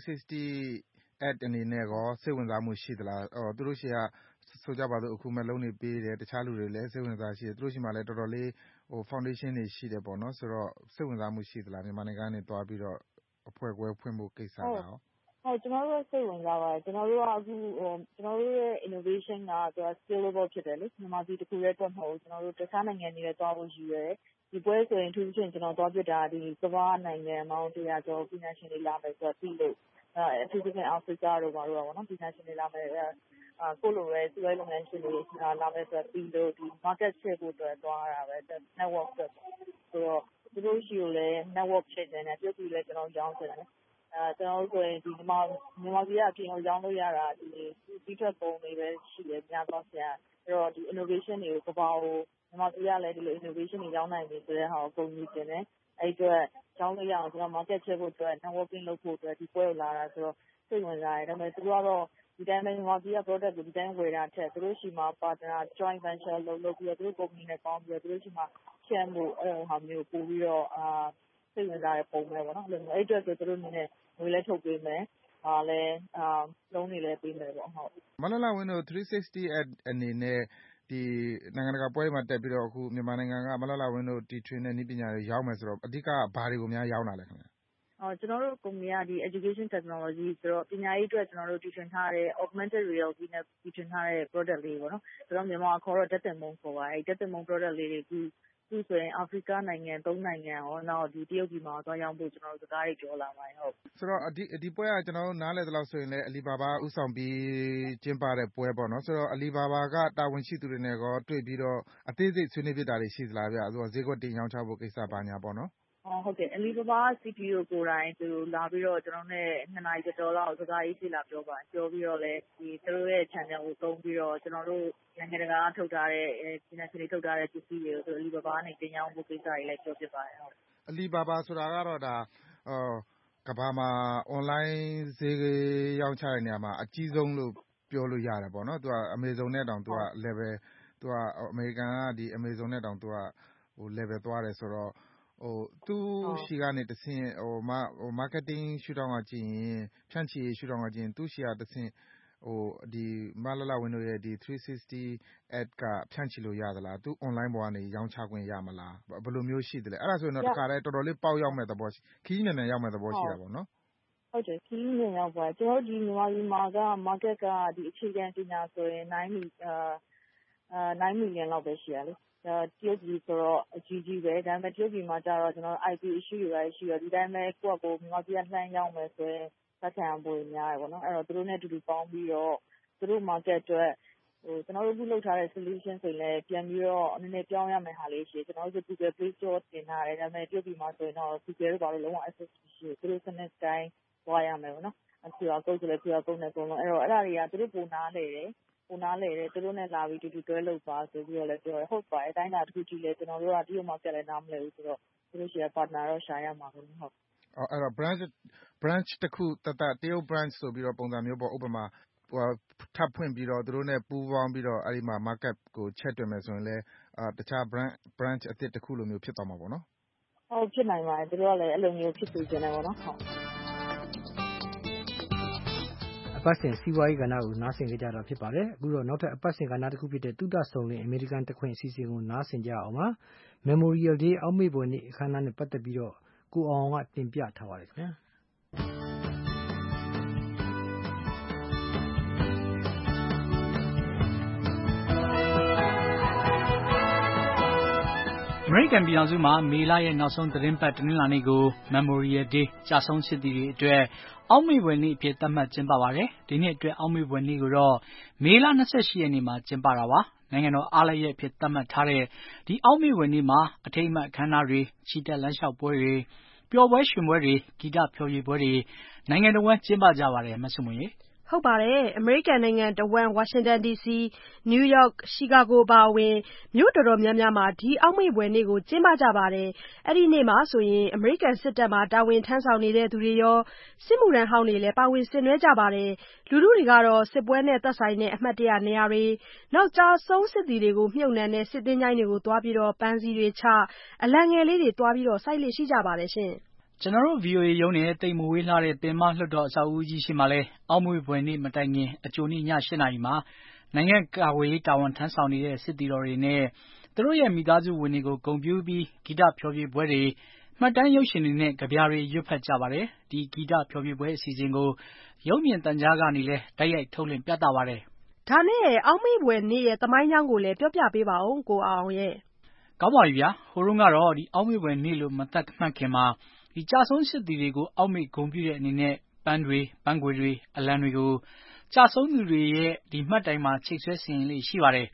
[SPEAKER 11] 360 ad အနေနဲ့ရောစိတ်ဝင်စားမှုရှိသလားသူတို့ရှိကဆိုကြပါစို့အခုမဲ့လုံးတွေပေးတယ်တခြားလူတွေလည်းစိတ်ဝင်စားရှိတယ်သူတို့ရှိမှလည်းတော်တော်လေးfoundation တွေရှိတယ်ပေါ့နော်ဆိုတော့စိတ်ဝင်စားမှုရှိသလားမြန်မာနိုင်ငံကနေတွားပြီးတော့အဖွဲ့ကွဲဖွင့်ဖို့ကိစ္စလား
[SPEAKER 14] ဟုတ်ကျွန်တော်တို့စိတ်ဝင်စားပါတယ်ကျွန်တော်တို့ကအခုကျွန်တော်တို့ရဲ့ innovation ကသူက scalable ဖြစ်တယ်လေမြန်မာပြည်တစ်ခုတည်းတော့မဟုတ်ဘူးကျွန်တော်တို့တခြားနိုင်ငံတွေလည်းတွားဖို့ယူရတယ်ဒီပွဲဆိုရင်ထူးထူးချင်းကျွန်တော်တွားပြတာဒီကမ္ဘာနိုင်ငံပေါင်း100ကျော်ပြည်နယ်ရှင်တွေလာမယ်ဆိုတော့ပြီးလို့အထူးသဖြင့်အာဖရိကတို့ဘာလို့ပေါ့နော်ပြည်နယ်ရှင်တွေလာမယ်ကိုလိုပဲစီးပွားရေးလုပ်ငန်းရှင်တွေလာမယ်ဆိုတော့ပြီးလို့ဒီ market share ကိုတွားရတာပဲ network ဆိုတော့သူတို့ရှိကိုလည်း network ဖြစ်နေတယ်ပြုတ်ပြီးလည်းကျွန်တော်ရောင်းချင်တယ်ကျွန်တော်တို့ဆိုရင်ဒီမြန်မာပြည်ကအပြင်ကိုရောင်းလို့ရတာဒီထွက်ပုံတွေပဲရှိတယ်များသောဆရာအဲ့တော့ဒီ innovation တွေကိုကမ္ဘာကိုမြန်မာပြည်ကလည်းဒီလို innovation တွေရောင်းနိုင်ပြီဆိုတဲ့ဟာကိုပုံမြင်တင်တယ်အဲ့အတွက်ရောင်းလို့ရအောင်ကျွန်တော် market ချက်ဖို့အတွက် networking လုပ်ဖို့အတွက်ဒီပွဲကိုလာတာဆိုတော့စိတ်ဝင်စားတယ်ဒါပေမဲ့သူတို့ကတော့ဒီတိုင်းပဲမြန်မာပြည်က product ကိုဒီတိုင်းဝယ်တာထက်သူတို့ရှိမှာ partner joint venture လုပ်ပြီးတော့သူတို့ company နဲ့ပေါင်းပြီးတော့သူတို့ရှိမှာရှယ်မှုအဲ့လိုဟာမျိုးပို့ပြီးတော့စိတ်ဝင်စားတဲ့ပုံပဲပေါ့နော်အဲ့အတွက်ဆိုသူတို့အနေနဲ့ငွေလည်းထုတ်ပေးမယ်လည်းလုံးတွေလည်းပေးမယ်ပေါ့ဟုတ်
[SPEAKER 11] မလလဝင်းတို့360 ad အနေနဲ့ဒီနိုင်ငံတကာပွဲမှာတက်ပြီးတော့အခုမြန်မာနိုင်ငံကမလလဝင်းတို့တီထွင်တဲ့နည်းပညာတွေရောင်းမယ်ဆိုတော့အဓိကဘာတွေကိုများရောင်းတာလဲခင်ဗျ
[SPEAKER 14] ကျွန်တော်တို့ကုမ္ပဏီကဒီ education technology ဆိုတော့ပညာရေးအတွက်ကျွန်တော်တို့တီထွင်ထားတဲ့ augmented reality နဲ့တီထွင်ထားတဲ့ product လေးပေါ့နော်ဆိုတော့မြန်မာခေါ်တော့ဓာတ်သင်ပုံခေါ်ပါဓာတ်သင်ပုံ product လေးတွေသူဆိုရင်အာဖရိကနိုင်ငံ3နိုင်ငံရောနောက်ဒီတရုတ်ပြည်မှာသွားရောက်ဖို့ကျွန်တော်တို့စကားတွေပြောလာပါတယ်ဟုတ်
[SPEAKER 11] ဆိုတော့ဒီပွဲကကျွန်တော်တို့နားလည်သလောက်ဆိုရင်လည်း Alibaba ဥဆောင်ပြီးကျင်းပတဲ့ပွဲပေါ့နော်ဆိုတော့ Alibaba ကတာဝန်ရှိသူတွေနဲ့ရောတွေ့ပြီးတော့အသေးစိတ်ဆွေးနွေးဖြစ်တာတွေရှိသလားဗျဆိုတော့ဈေးကွက်တင်ရောင်းချဖို့ကိစ္စဘာညာပေါ့နော်
[SPEAKER 14] ဟုတ်ကဲ့ Alibaba CTO ကိုယ်တိုင်သူလာပြီးတော့ကျွန်တော်နဲ့2နာရီကျော်လောက်စကားရေးလာပြောပါပြောပြီးတော့လည်းဒီသူတို့ရဲ့ channel ကိုသုံးပြီးတော့ကျွန်တော်တို့နိုင်ငံတကာထုတ်ထားတဲ့ပြည်နယ်တွေထုတ်ထားတဲ့ပစ္စည်းတွေကို Alibaba နဲ့တင်ရောင်းဖို့ကိစ္စတွေလည်းပြောပြပါတယ်ဟုတ်
[SPEAKER 11] Alibaba ဆိုတာကတော့ဒါကမ္ဘာမှာ online ဈေးရောင်းချတဲ့နေရာမှာအကြီးဆုံးလို့ပြောလို့ရတယ်ပေါ့နော်သူက Amazon နဲ့တောင်သူက level သူကအမေရိကန်ကဒီ Amazon နဲ့တောင်သူကlevel သွားတယ်ဆိုတော့သူ့ရှိကနေတဆင့်marketing ရှုထောင့်ကကြည့်ရင်ဖြန့်ချီရေးရှုထောင့်ကကြည့်ရင်သူ့ရှိကတဆင့်မလလဝင်းတို့ရဲ့360 ad ကဖြန့်ချိလို့ရသလားသူ online ပေါ်ကနေရောင်းချခွင့်ရမလားဘယ်လိုမျိုးရှိသလဲအဲ့ဒါဆိုရင်တော့တခါတည်းတော်တော်လေးပေါက်ရောက်မဲ့သဘောခီးမြန်မြန်ရောက်မဲ့သဘောရှိတာပေါ့နော်
[SPEAKER 14] ဟုတ်တယ်ခီးမြန်ရောက်ပါကျွန်တော်ဒီမြန်မာပြည်မှာက market ကဒီအခြေခံပညာဆိုရင်9 million လောက်ပဲရှိရလေတရုတ်ပြည်ဆိုတော့အကြီးကြီးပဲဒါပေမဲ့တရုတ်ပြည်မှာကျတော့ကျွန်တော် IP issue တွေရှိတော့ဒီတိုင်းပဲကိုယ့်အကိုမြန်မာပြည်လှမ်းရောက်မယ်ဆိုရင်သက်ခံဖို့များတယ်ပေါ့နော်အဲ့တော့သူတို့နဲ့အတူတူပေါင်းပြီးတော့သူတို့ market အတွက်ကျွန်တော်တို့အခုလုပ်ထားတဲ့ solution ဆိုရင်လည်းပြန်ပြီးတော့နည်းနည်းပြောင်းရမယ်ဟာလေးရှိကျွန်တော်တို့ Google Play Store တင်ထားတယ်ဒါပေမဲ့တရုတ်ပြည်မှာဆိုရင်တော့ Google တို့ဘာလို့လုံးဝ access မရှိဘူးသူတို့စနစ်တိုင်းသွားရမယ်ပေါ့နော် QR code ဆိုလည်း QR code နဲ့ပုံလုံးအဲ့တော့အဲ့ဒါတွေကသူတို့ပုံနာလေတယ်သူတို့နဲ့လာပြီးတူတူတွဲလုပ်ပါဆိုပြီးတော့လည်းပြောတယ်ဟုတ်ပါတယ်အတိုင်းတာတစ်ခုကြည့်လဲကျွန်တော်တို့ကတရုတ် market လည်းနားမလည်ဘူးဆိုတော့သူတို့ရှိရ partner တော့ရှာရမှာပေါ့ဟုတ်
[SPEAKER 11] အဲ့တော့ branch တစ်ခုတရုတ် branch ဆိုပြီးတော့ပုံစံမျိုးပေါ့ဥပမာထပ်ဖွင့်ပြီးတော့သူတို့နဲ့ပူးပေါင်းပြီးတော့အဲ့ဒီမှာ market ကိုချက်တွင်မယ်ဆိုရင်လည်းတခြား branch အသစ်တစ်ခုလိုမျိုးဖြစ်သွားမှာပေါ့နော်
[SPEAKER 14] ဟုတ်ဖြစ်နိုင်ပါတယ်သူတို့ကလည်းအဲ့လိုမျိုးဖြစ်နေကြတယ်ပေါ့နော်ဟုတ်
[SPEAKER 2] အပတ်စဉ်စီးပွားရေးကဏ္ဍကိုနားဆင်ကြတာဖြစ်ပါတယ်အခုတော့နောက်ထပ်အပတ်စဉ်ကဏ္ဍတစ်ခုဖြစ်တဲ့သုဒဆုံလင်အမေရိကန်တခွင်အစီအစဉ်ကိုနားဆင်ကြအောင်ပါ Memorial Day အောက်မေ့ဖွယ်နေ့အခမ်းအနားနဲ့ပတ်သက်ပြီးတော့ကိုအောင်ကတင်ပြထားပါတယ်ခင်ဗျာ
[SPEAKER 17] အမေရိကန်ပြည်ထောင်စုမှာမေလရဲ့နောက်ဆုံးသတင်းပတ်တနင်္လာနေ့ကို Memorial Day ကြာဆုံးစစ်သည်တွေအတွက်အောက်မေ့ဖွယ်နေ့အဖြစ်သတ်မှတ်ကျင်းပပါတယ်။ဒီနှစ်အတွက်အောက်မေ့ဖွယ်နေ့ကိုတော့မေလ28ရက်နေ့မှာကျင်းပတာပါ။နိုင်ငံတော်အားလပ်ရက်အဖြစ်သတ်မှတ်ထားတဲ့ဒီအောက်မေ့ဖွယ်နေ့မှာအထိမ်းအမှတ်အခမ်းအနားတွေချီတက်လမ်းလျှောက်ပွဲတွေပျော်ပွဲရွှင်ပွဲတွေဂီတဖျော်ဖြေပွဲတွေနိုင်ငံတော်ဝန်ကျင်းပကြပါတယ်မဆုမွန်ရေ
[SPEAKER 15] ဟုတ်ပါတယ်အမေရိကန်နိုင်ငံတဝန်းဝါရှင်တန် DC နယူးယောက်ရှီကာဂိုပါဝင်မြို့တော်တော်များများမှာဒီအောက်မေ့ဖွယ်နေ့ကိုကျင်းပကြပါတယ်အဲ့ဒီနေ့မှာဆိုရင်အမေရိကန်စစ်တပ်မှာတာဝန်ထမ်းဆောင်နေတဲ့သူတွေရောစစ်မှုထမ်းဟောင်းတွေလည်းပါဝင်ဆင်နွှဲကြပါတယ်လူထုတွေကတော့စစ်ပွဲနဲ့သက်ဆိုင်တဲ့အမှတ်တရနေရာတွေနောက်ကြာဆုံးစစ်သည်တွေကိုမြှုပ်နှံတဲ့စစ်သင်္ချိုင်းတွေကိုသွားပြီးတော့ပန်းစည်းတွေချအလံငယ်လေးတွေသွားပြီးတော့စိုက်လေရှိကြပါတယ်ရှင်
[SPEAKER 17] ကျွန်တော်တို့ VOA ရုံးနဲ့တိမ်မဝေးလှတဲ့ပင်မလွှတ်တော်အဆောက်အဦကြီးရှိမှလဲအောက်မေ့ဖွယ်နေ့မတိုင်ခင်အကြိုနေ့ည8:00 နာရီမှာနိုင်ငံကာကွယ်ရေးတာဝန်ထမ်းဆောင်နေတဲ့စစ်သည်တော်တွေနဲ့သူတို့ရဲ့မိသားစုဝင်တွေကိုဂုဏ်ပြုပြီးဂီတဖျော်ဖြေပွဲတွေမှတ်တမ်းရုပ်ရှင်တွေနဲ့ကြပြတွေရွတ်ဖတ်ကြပါတယ်ဒီဂီတဖျော်ဖြေပွဲအစီအစဉ်ကိုရုပ်မြင်သံကြားကနေလဲတိုက်ရိုက်ထုတ်လွှင့်ပြသပါတယ်
[SPEAKER 15] ဒါနဲ့အောက်မေ့ဖွယ်နေ့ရဲ့သမိုင်းကြောင်းကိုလည်းပြောပြပေးပါဦးကိုအောင်ရဲ့
[SPEAKER 17] ကောင်းပါပြီဗျာဟိုတုန်းကတော့ဒီအောက်မေ့ဖွယ်နေ့လို့မသတ်မှတ်ခင်မှာဒီကြာဆုံးစစ်သည်တွေကိုအောက်မေ့ဂုဏ်ပြုတဲ့အနေနဲ့ပန်းတွေပန်းခွေတွေအလံတွေကိုကြာဆုံးသူတွေရဲ့ဒီမှတ်တိုင်မှာချိတ်ဆွဲဆင်ရင်လေးရှိပါတယ်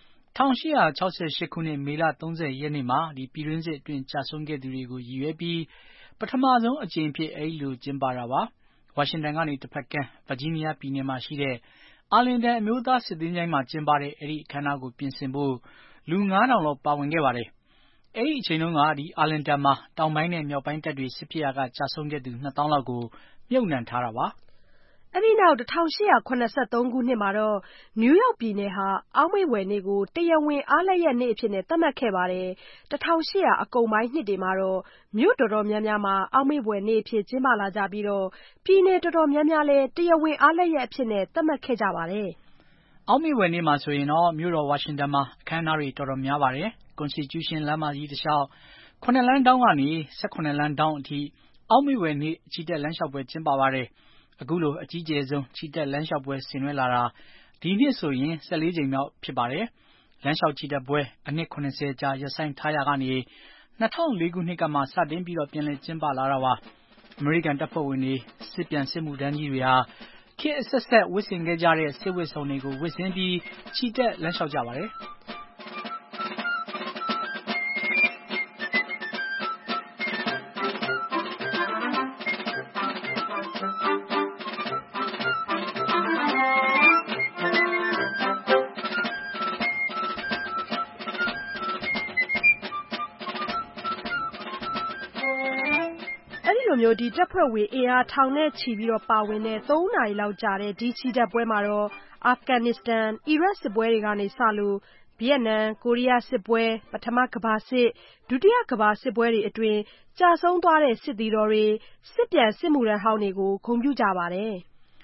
[SPEAKER 17] 1868ခုနှစ်မေလ30ရက်နေ့မှာဒီပြည်တွင်းစစ်အတွင်းကြာဆုံးခဲ့သူတွေကိုရည်ရွယ်ပြီးပထမဆုံးအကြိမ်ဖြစ်အဲ့လိုကျင်းပတာပါဝါရှင်တန်ကနေတစ်ဖက်ကမ်းဗာဂျီးနီးယားပြည်နယ်မှာရှိတဲ့အာလင်တန်အမျိုးသားစစ်သင်္ချိုင်းမှာကျင်းပတဲ့အဲ့ဒီအခမ်းအနားကိုပြင်ဆင်ဖို့လူ9000လောက်ပါဝင်ခဲ့ပါတယ်အဲ့ဒီအချိန်တုန်းကဒီအာလင်တန်မှာတောင်ပိုင်းနဲ့မြောက်ပိုင်းတပ်တွေစစ်ဖြစ်ရာကကြာဆုံးခဲ့သူ2000လောက်ကိုမြုပ်နှံထားတာပါ
[SPEAKER 15] အဲ့ဒီနောက်1883ခုနှစ်မှာတော့နယူးယောက်ပြည်နယ်ဟာအောက်မေ့ဖွယ်နေ့ကိုတရားဝင်အားလပ်ရက်နေ့အဖြစ်နဲ့သတ်မှတ်ခဲ့ပါတယ်1800အကုန်ပိုင်းနှစ်တွေမှာတော့မြို့တော်တော်များများမှာအောက်မေ့ဖွယ်နေ့အဖြစ်ကျင်းပလာကြပြီးတော့ပြည်နယ်တော်တော်များများလည်းတရားဝင်အားလပ်ရက်အဖြစ်နဲ့သတ်မှတ်ခဲ့ကြပါတယ်
[SPEAKER 17] အောက်မေ့ဖွယ်နေ့မှာဆိုရင်တော့မြို့တော်ဝါရှင်တန်မှာအခမ်းအနားတွေတော်တော်များပါတယ်Constitution လမ်းမကြီးတစ်လျှောက်9လမ်းတောင်းကနေ18လမ်းတောင်းအထိအောက်မေ့ဖွယ်နေ့ချီတက်လမ်းလျှောက်ပွဲကျင်းပပါတယ်အခုလိုအကြီးကျယ်ဆုံးချီတက်လမ်းလျှောက်ပွဲဆင်နွှဲလာတာဒီနှစ်ဆိုရင်14ကြိမ်မြောက်ဖြစ်ပါတယ်လမ်းလျှောက်ချီတက်ပွဲအနှစ်80ကြာရပ်ဆိုင်းထားရာကနေ2004ခုနှစ်ကမှစတင်ပြီးတော့ပြန်လည်ကျင်းပလာတာပါအမေရိကန်တပ်ဖွဲ့ဝင်တွေစစ်ပြန်စစ်မှုထမ်းကြီးတွေဟာခေတ်အဆက်ဆက်ဝတ်ဆင်ခဲ့ကြတဲ့စစ်ဝတ်စုံတွေကိုဝတ်ဆင်ပြီးချီတက်လမ်းလျှောက်ကြပါတယ်
[SPEAKER 15] ဒီတပ်ဖွဲ့ဝင်အင်အားထောင်နဲ့ချီပြီးတော့ပါဝင်တဲ့3နာရီလောက်ကြာတဲ့ဒီချီတက်ပွဲမှာတော့အာဖဂန်နစ္စတန်အီရတ်စစ်ပွဲတွေကနေစလို့ဗီယက်နမ်ကိုရီးယားစစ်ပွဲပထမကမ္ဘာစစ်ဒုတိယကမ္ဘာစစ်ပွဲတွေအတွင်းကြာဆုံးသွားတဲ့စစ်သည်တော်တွေစစ်ပြန်စစ်မှုထမ်းဟောင်းတွေကိုဂုဏ်ပြုကြပါတယ်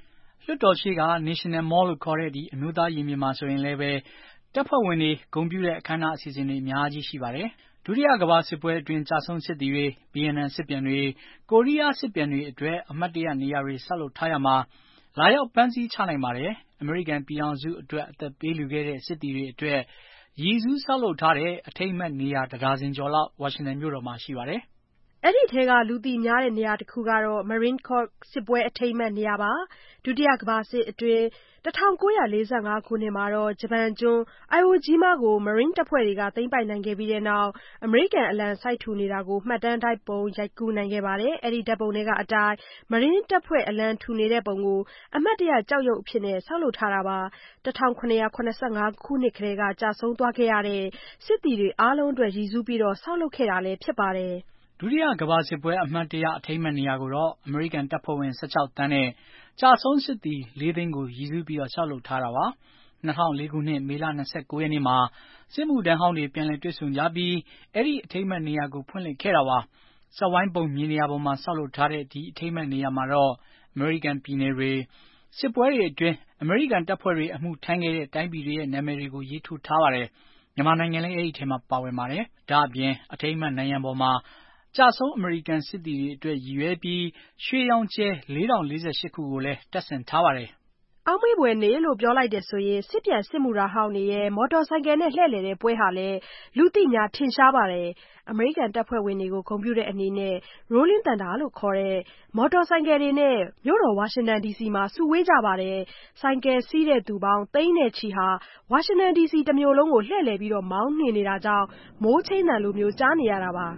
[SPEAKER 17] လွှတ်တော်ရှိက National Mall လို့ခေါ်တဲ့အမျိုးသားရင်ပြင်မှာဆိုရင်လည်းပဲတပ်ဖွဲ့ဝင်တွေဂုဏ်ပြုတဲ့အခမ်းအနားအစီအစဉ်တွေအများကြီးရှိပါတယ်။ဒုတိယကမ္ဘာစစ်ပွဲအတွင်းကြာဆုံးစစ်သည်တွေ၊ဗီယက်နမ်စစ်ပြန်တွေ၊ကိုရီးယားစစ်ပြန်တွေအတွက်အမှတ်တရနေရာတွေဆောက်လုပ်ထားရာမှာလာရောက်ပန်းစည်းချနိုင်ပါတယ်။အမေရိကန်ပြည်ထောင်စုအတွက်အသက်ပေးလှူခဲ့တဲ့စစ်သည်တွေအတွက်ရည်စူးဆောက်လုပ်ထားတဲ့အထိမ်းအမှတ်နေရာ1 ဒါဇင်ကျော်လောက်ဝါရှင်တန်မြို့တော်မှာရှိပါတယ်
[SPEAKER 15] ။အဲ့ဒီထဲကလူသိများတဲ့နေရာတစ်ခုကတော့ Marine Corps စစ်ပွဲအထိမ်းအမှတ်နေရာပါ။ဒုတိယကမ္ဘာစစ်အတွင်း1945 ခုနှစ်မှာဂျပန်ကျွန်း Iwo Jima ကို Marine တပ်ဖွဲ့တွေကသိမ်းပိုက်နိုင်ခဲ့ပြီးတဲ့နောက်အမေရိကန်အလံစိုက်ထူနေတာကိုမှတ်တမ်းဓါတ်ပုံရိုက်ကူးနိုင်ခဲ့ပါတယ်။အဲ့ဒီဓါတ်ပုံထဲကအတိုင်း Marine တပ်ဖွဲ့အလံထူနေတဲ့ပုံကိုအမှတ်တရကျောက်ရုပ်အဖြစ်နဲ့ဆောက်လုပ်ထားတာပါ။1775 ခုနှစ်ကတည်းကကြာဆုံးသွားခဲ့ရတဲ့စစ်သည်တွေအားလုံးအတွက်ရည်စူးပြီးဆောက်လုပ်ခဲ့တာလည်းဖြစ်ပါတယ်
[SPEAKER 17] ။ဒုတိယကမ္ဘာစစ်ပွဲအမှတ်တရအထိမ်းအမှတ်နေရာကိုတော့အမေရိကန်တပ်ဖွဲ့ဝင်16 သန်းနဲ့ကြာဆုံးစစ်သည်4 သိန်းကိုရည်စူးပြီးဆောက်လုပ်ထားတာပါ။2004 ခုနှစ်မေလ 29 ရက်နေ့မှာစစ်မှုထမ်းဟောင်းတွေပြန်လည်တွေ့ဆုံကြပြီးအဲ့ဒီအထိမ်းအမှတ်နေရာကိုဖွင့်လှစ်ခဲ့တာပါ။စက်ဝိုင်းပုံမြေနေရာပေါ်မှာဆောက်လုပ်ထားတဲ့ဒီအထိမ်းအမှတ်နေရာမှာတော့အမေရိကန်ပြည်နယ်တွေစစ်ပွဲတွေအတွင်းအမေရိကန်တပ်ဖွဲ့တွေအမှုထမ်းခဲ့တဲ့တိုင်းပြည်တွေရဲ့နာမည်တွေကိုရေးထိုးထားပါတယ်။မြန်မာနိုင်ငံလည်းအဲ့ဒီထဲမှာပါဝင်ပါတယ်။ဒါ့အပြင်အထိမ်းအမှတ်နံရံပေါ်မှာကြာဆုံးအမေရိကန်စစ်သည်တွေအတွက်ရည်ရွယ်ပြီးရွှေရောင်ကြယ်4048 ခုကိုလည်းတပ်ဆင်ထားပါတယ်
[SPEAKER 15] ။အောက်မေ့ဖွယ်နေ့လို့ပြောလိုက်တယ်ဆိုရင်စစ်ပြန်စစ်မှုထမ်းဟောင်းတွေရဲ့မော်တော်ဆိုင်ကယ်နဲ့လှည့်လည်တဲ့ပွဲဟာလည်းလူသိများထင်ရှားပါတယ်။အမေရိကန်တပ်ဖွဲ့ဝင်တွေကိုဂုဏ်ပြုတဲ့အနေနဲ့ Rolling Thunder လို့ခေါ်တဲ့မော်တော်ဆိုင်ကယ်တွေနဲ့မြို့တော်ဝါရှင်တန် DC မှာစုဝေးကြပါတယ်။ဆိုင်ကယ်စီးတဲ့သူပေါင်းသိန်းနဲ့ချီဟာဝါရှင်တန် DC တမြို့လုံးကိုလှည့်လည်ပြီးမောင်းနှင်နေတာကြောင့်မိုးချင်းသံလိုမျိုးကြားနေရတာပါ။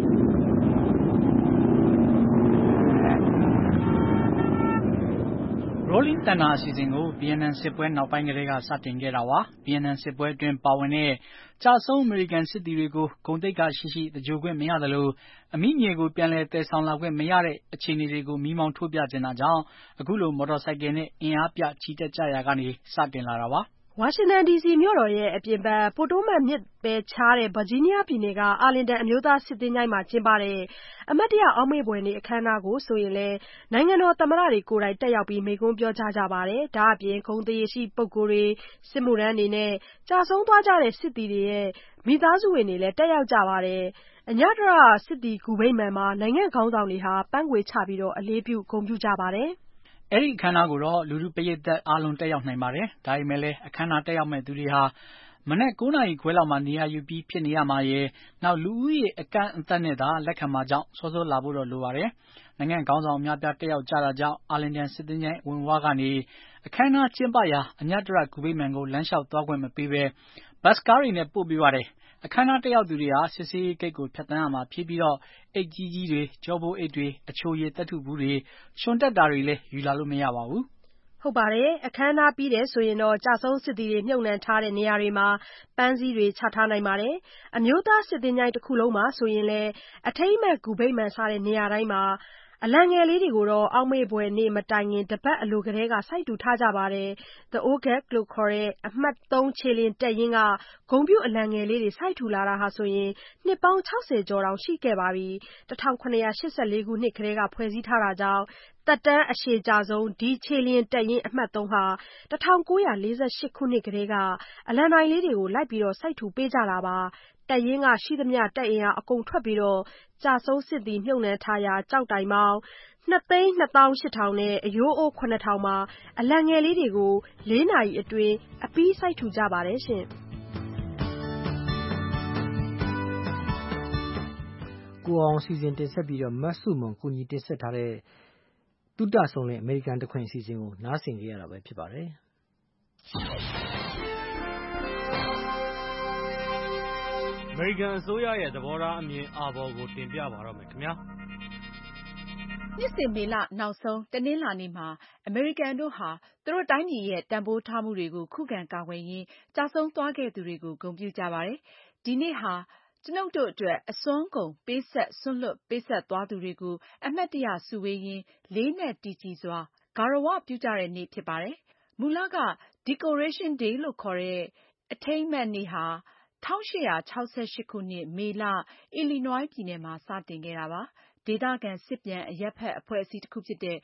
[SPEAKER 17] Rolling Thunder အစီအစဉ်ကိုဗီယက်နမ်စစ်ပွဲနောက်ပိုင်းကတည်းကစတင်ခဲ့တာပါ။ဗီယက်နမ်စစ်ပွဲအတွင်းပါဝင်တဲ့ကြာဆုံးအမေရိကန်စစ်သည်တွေကိုဂုဏ်သိက္ခာရှိရှိသဂြိုဟ်ခွင့်မရသလိုအမိမြေကိုပြန်လည်သယ်ဆောင်လာခွင့်မရတဲ့အခြေအနေတွေကိုမီးမောင်းထိုးပြချင်တာကြောင့်အခုလိုမော်တော်ဆိုင်ကယ်နဲ့အင်အားပြချီတက်ကြရာကနေစတင်လာတာပါ။
[SPEAKER 15] ဝါရှင်တန် DC မြို့တော်ရဲ့အပြင်ဘက်ပိုတိုးမတ်မြစ်ပဲခြားတဲ့ဗာဂျီးနီးယားပြည်နယ်ကအာလင်တန်အမျိုးသားစစ်သချိုင်းမှာကျင်းပတဲ့အမှတ်တရအောက်မေ့ဖွယ်နေ့အခမ်းအနားကိုဆိုရင်လည်းနိုင်ငံတော်သမ္မတတွေကိုယ်တိုင်တက်ရောက်ပြီးမိန့်ခွန်းပြောကြားကြပါတယ်။ဒါ့အပြင်ဂုဏ်သရေရှိပုဂ္ဂိုလ်တွေစစ်မှုထမ်းတွေနဲ့ကြာဆုံးသွားကြတဲ့စစ်သည်တွေရဲ့မိသားစုဝင်တွေလည်းတက်ရောက်ကြပါတယ်။အညတရစစ်သည်ဂူဗိမာန်မှာနိုင်ငံခေါင်းဆောင်တွေပန်းခွေချပြီးအလေးပြုဂုဏ်ပြုကြပါတယ်။
[SPEAKER 17] အဲ့ဒီအခမ်းအနားကိုတော့လူထုပရိသတ်အားလုံးတက်ရောက်နိုင်ပါတယ်။ဒါပေမဲ့လည်းအခမ်းအနားတက်ရောက်မဲ့သူတွေဟာမနက်9 နာရီခွဲလောက်မှာနေရာယူပြီးဖြစ်နေရမှာရယ်နောက်လူဦးရေအကန့်အသတ်နဲ့သာလက်ခံမှာကြောင့်စောစောလာဖို့တော့လိုပါတယ်။နိုင်ငံခေါင်းဆောင်အများပြတက်ရောက်ကြတာကြောင့်အာလင်တန်စစ်သချိုင်းဝင်ဝါကနေအခမ်းအနားကျင်းပရာအညတရဂူဗိမာန်ကိုလမ်းလျှောက်သွားခွင့်မပေးဘဲဘတ်စ်ကားတွေနဲ့ပို့ပေးပါတယ်။အခမ်းအနားတက်ရောက်သူတွေဟာစစ်ဆေးရေးဂိတ်ကိုဖြတ်သန်းရမှာဖြစ်ပြီးအိတ်ကြီးကြီးတွေကျောပိုးအိတ်တွေအချိုရည်သတ္တုဘူးတွေရွှွန်တက်တာတွေလည်းယူလာလို့မရပါဘူး
[SPEAKER 15] ။ဟုတ်ပါတယ်။အခမ်းအနားပြီးတယ်ဆိုရင်ကြာဆုံးစစ်သည်တွေမြှုပ်နှံထားတဲ့နေရာတွေမှာပန်းစည်းတွေချထားနိုင်ပါတယ်။အမျိုးသားစစ်သချိုင်းတစ်ခုလုံးမှာဆိုရင်လည်းအထိမ်းအမှတ်ဂူဗိမာန်စတဲ့နေရာတိုင်းမှာအလံငယ်လေးတွေကိုတော့အောက်မေ့ဖွယ်နေ့မတိုင်ခင်တပတ်အလိုကတည်းကစိုက်ထူထားကြပါတယ်။ The Old Guard လို့ခေါ်တဲ့အမှတ် 3 ခြေလျင်တပ်ရင်းကဂုဏ်ပြုအလံငယ်လေးတွေစိုက်ထူလာတာဆိုရင်နှစ်ပေါင်း60 ကျော်တောင်ရှိခဲ့ပါပြီ။1784 ခုနှစ်ကတည်းကဖွဲ့စည်းထားတာကြောင့်သက်တမ်းအရှည်ကြာဆုံးဒီခြေလျင်တပ်ရင်းအမှတ် 3 ဟာ1948 ခုနှစ်ကတည်းကအလံတိုင်လေးတွေကိုလိုက်ပြီးစိုက်ထူပေးကြတာပါ။တပ်ရင်းကရှိသမျှတပ်အင်အားအကုန်ထွက်ပြီးကြာဆုံးစစ်သည်မြှုပ်နှံထားရာကျောက်တိုင်ပေါင်း2,280,000နဲ့အရိုးအိုး7,000မှာအလံငယ်လေးတွေကို4 နာရီအတွင်းအပြီးစိုက်ထူကြပါတယ်ရှင်
[SPEAKER 2] ။ကိုအောင်စီစဉ်တင်ဆက်ပြီးမတ်စုမွန်ကိုကြီးတင်ဆက်ထားတဲ့တုဒ္ဒဆုံနဲ့အမေရိကန်တခွင်အစီအစဉ်ကိုနားဆင်ကြရတာပဲဖြစ်ပါတယ်။
[SPEAKER 18] အမေရိကန်အစိုးရရဲ့သဘောထားအမြင်အာဘော်ကိုတင်ပြပါတော့မယ်ခင်ဗျာ။
[SPEAKER 6] နှစ်စဉ်မေလနောက်ဆုံးတနင်္လာနေ့မှာအမေရိကန်တို့ဟာသူတို့တိုင်းပြည်ရဲ့တန်ဖိုးထားမှုတွေကိုခုခံကာကွယ်ရင်းကျဆုံးသွားခဲ့သူတွေကိုဂုဏ်ပြုကြပါတယ်။ဒီနေ့ဟာကျွန်ုပ်တို့အတွက်အစွမ်းကုန်ပေးဆက်စွန့်လွတ်ပေးဆက်သွားသူတွေကိုအမှတ်တရစုဝေးရင်းလေးနက်တည်ကြည်စွာဂါရဝပြုကြတဲ့နေ့ဖြစ်ပါတယ်။မူလက Decoration Day လို့ခေါ်တဲ့အထိမ်းအမှတ်နေ့ဟာ1868 ခုနှစ်မေလ Illinois ပြည်နယ်မှာစတင်ခဲ့တာပါ။ဒေသခံစစ်ပြန်အရပ်ဖက်အဖွဲ့အစည်းတစ်ခုဖြစ်တဲ့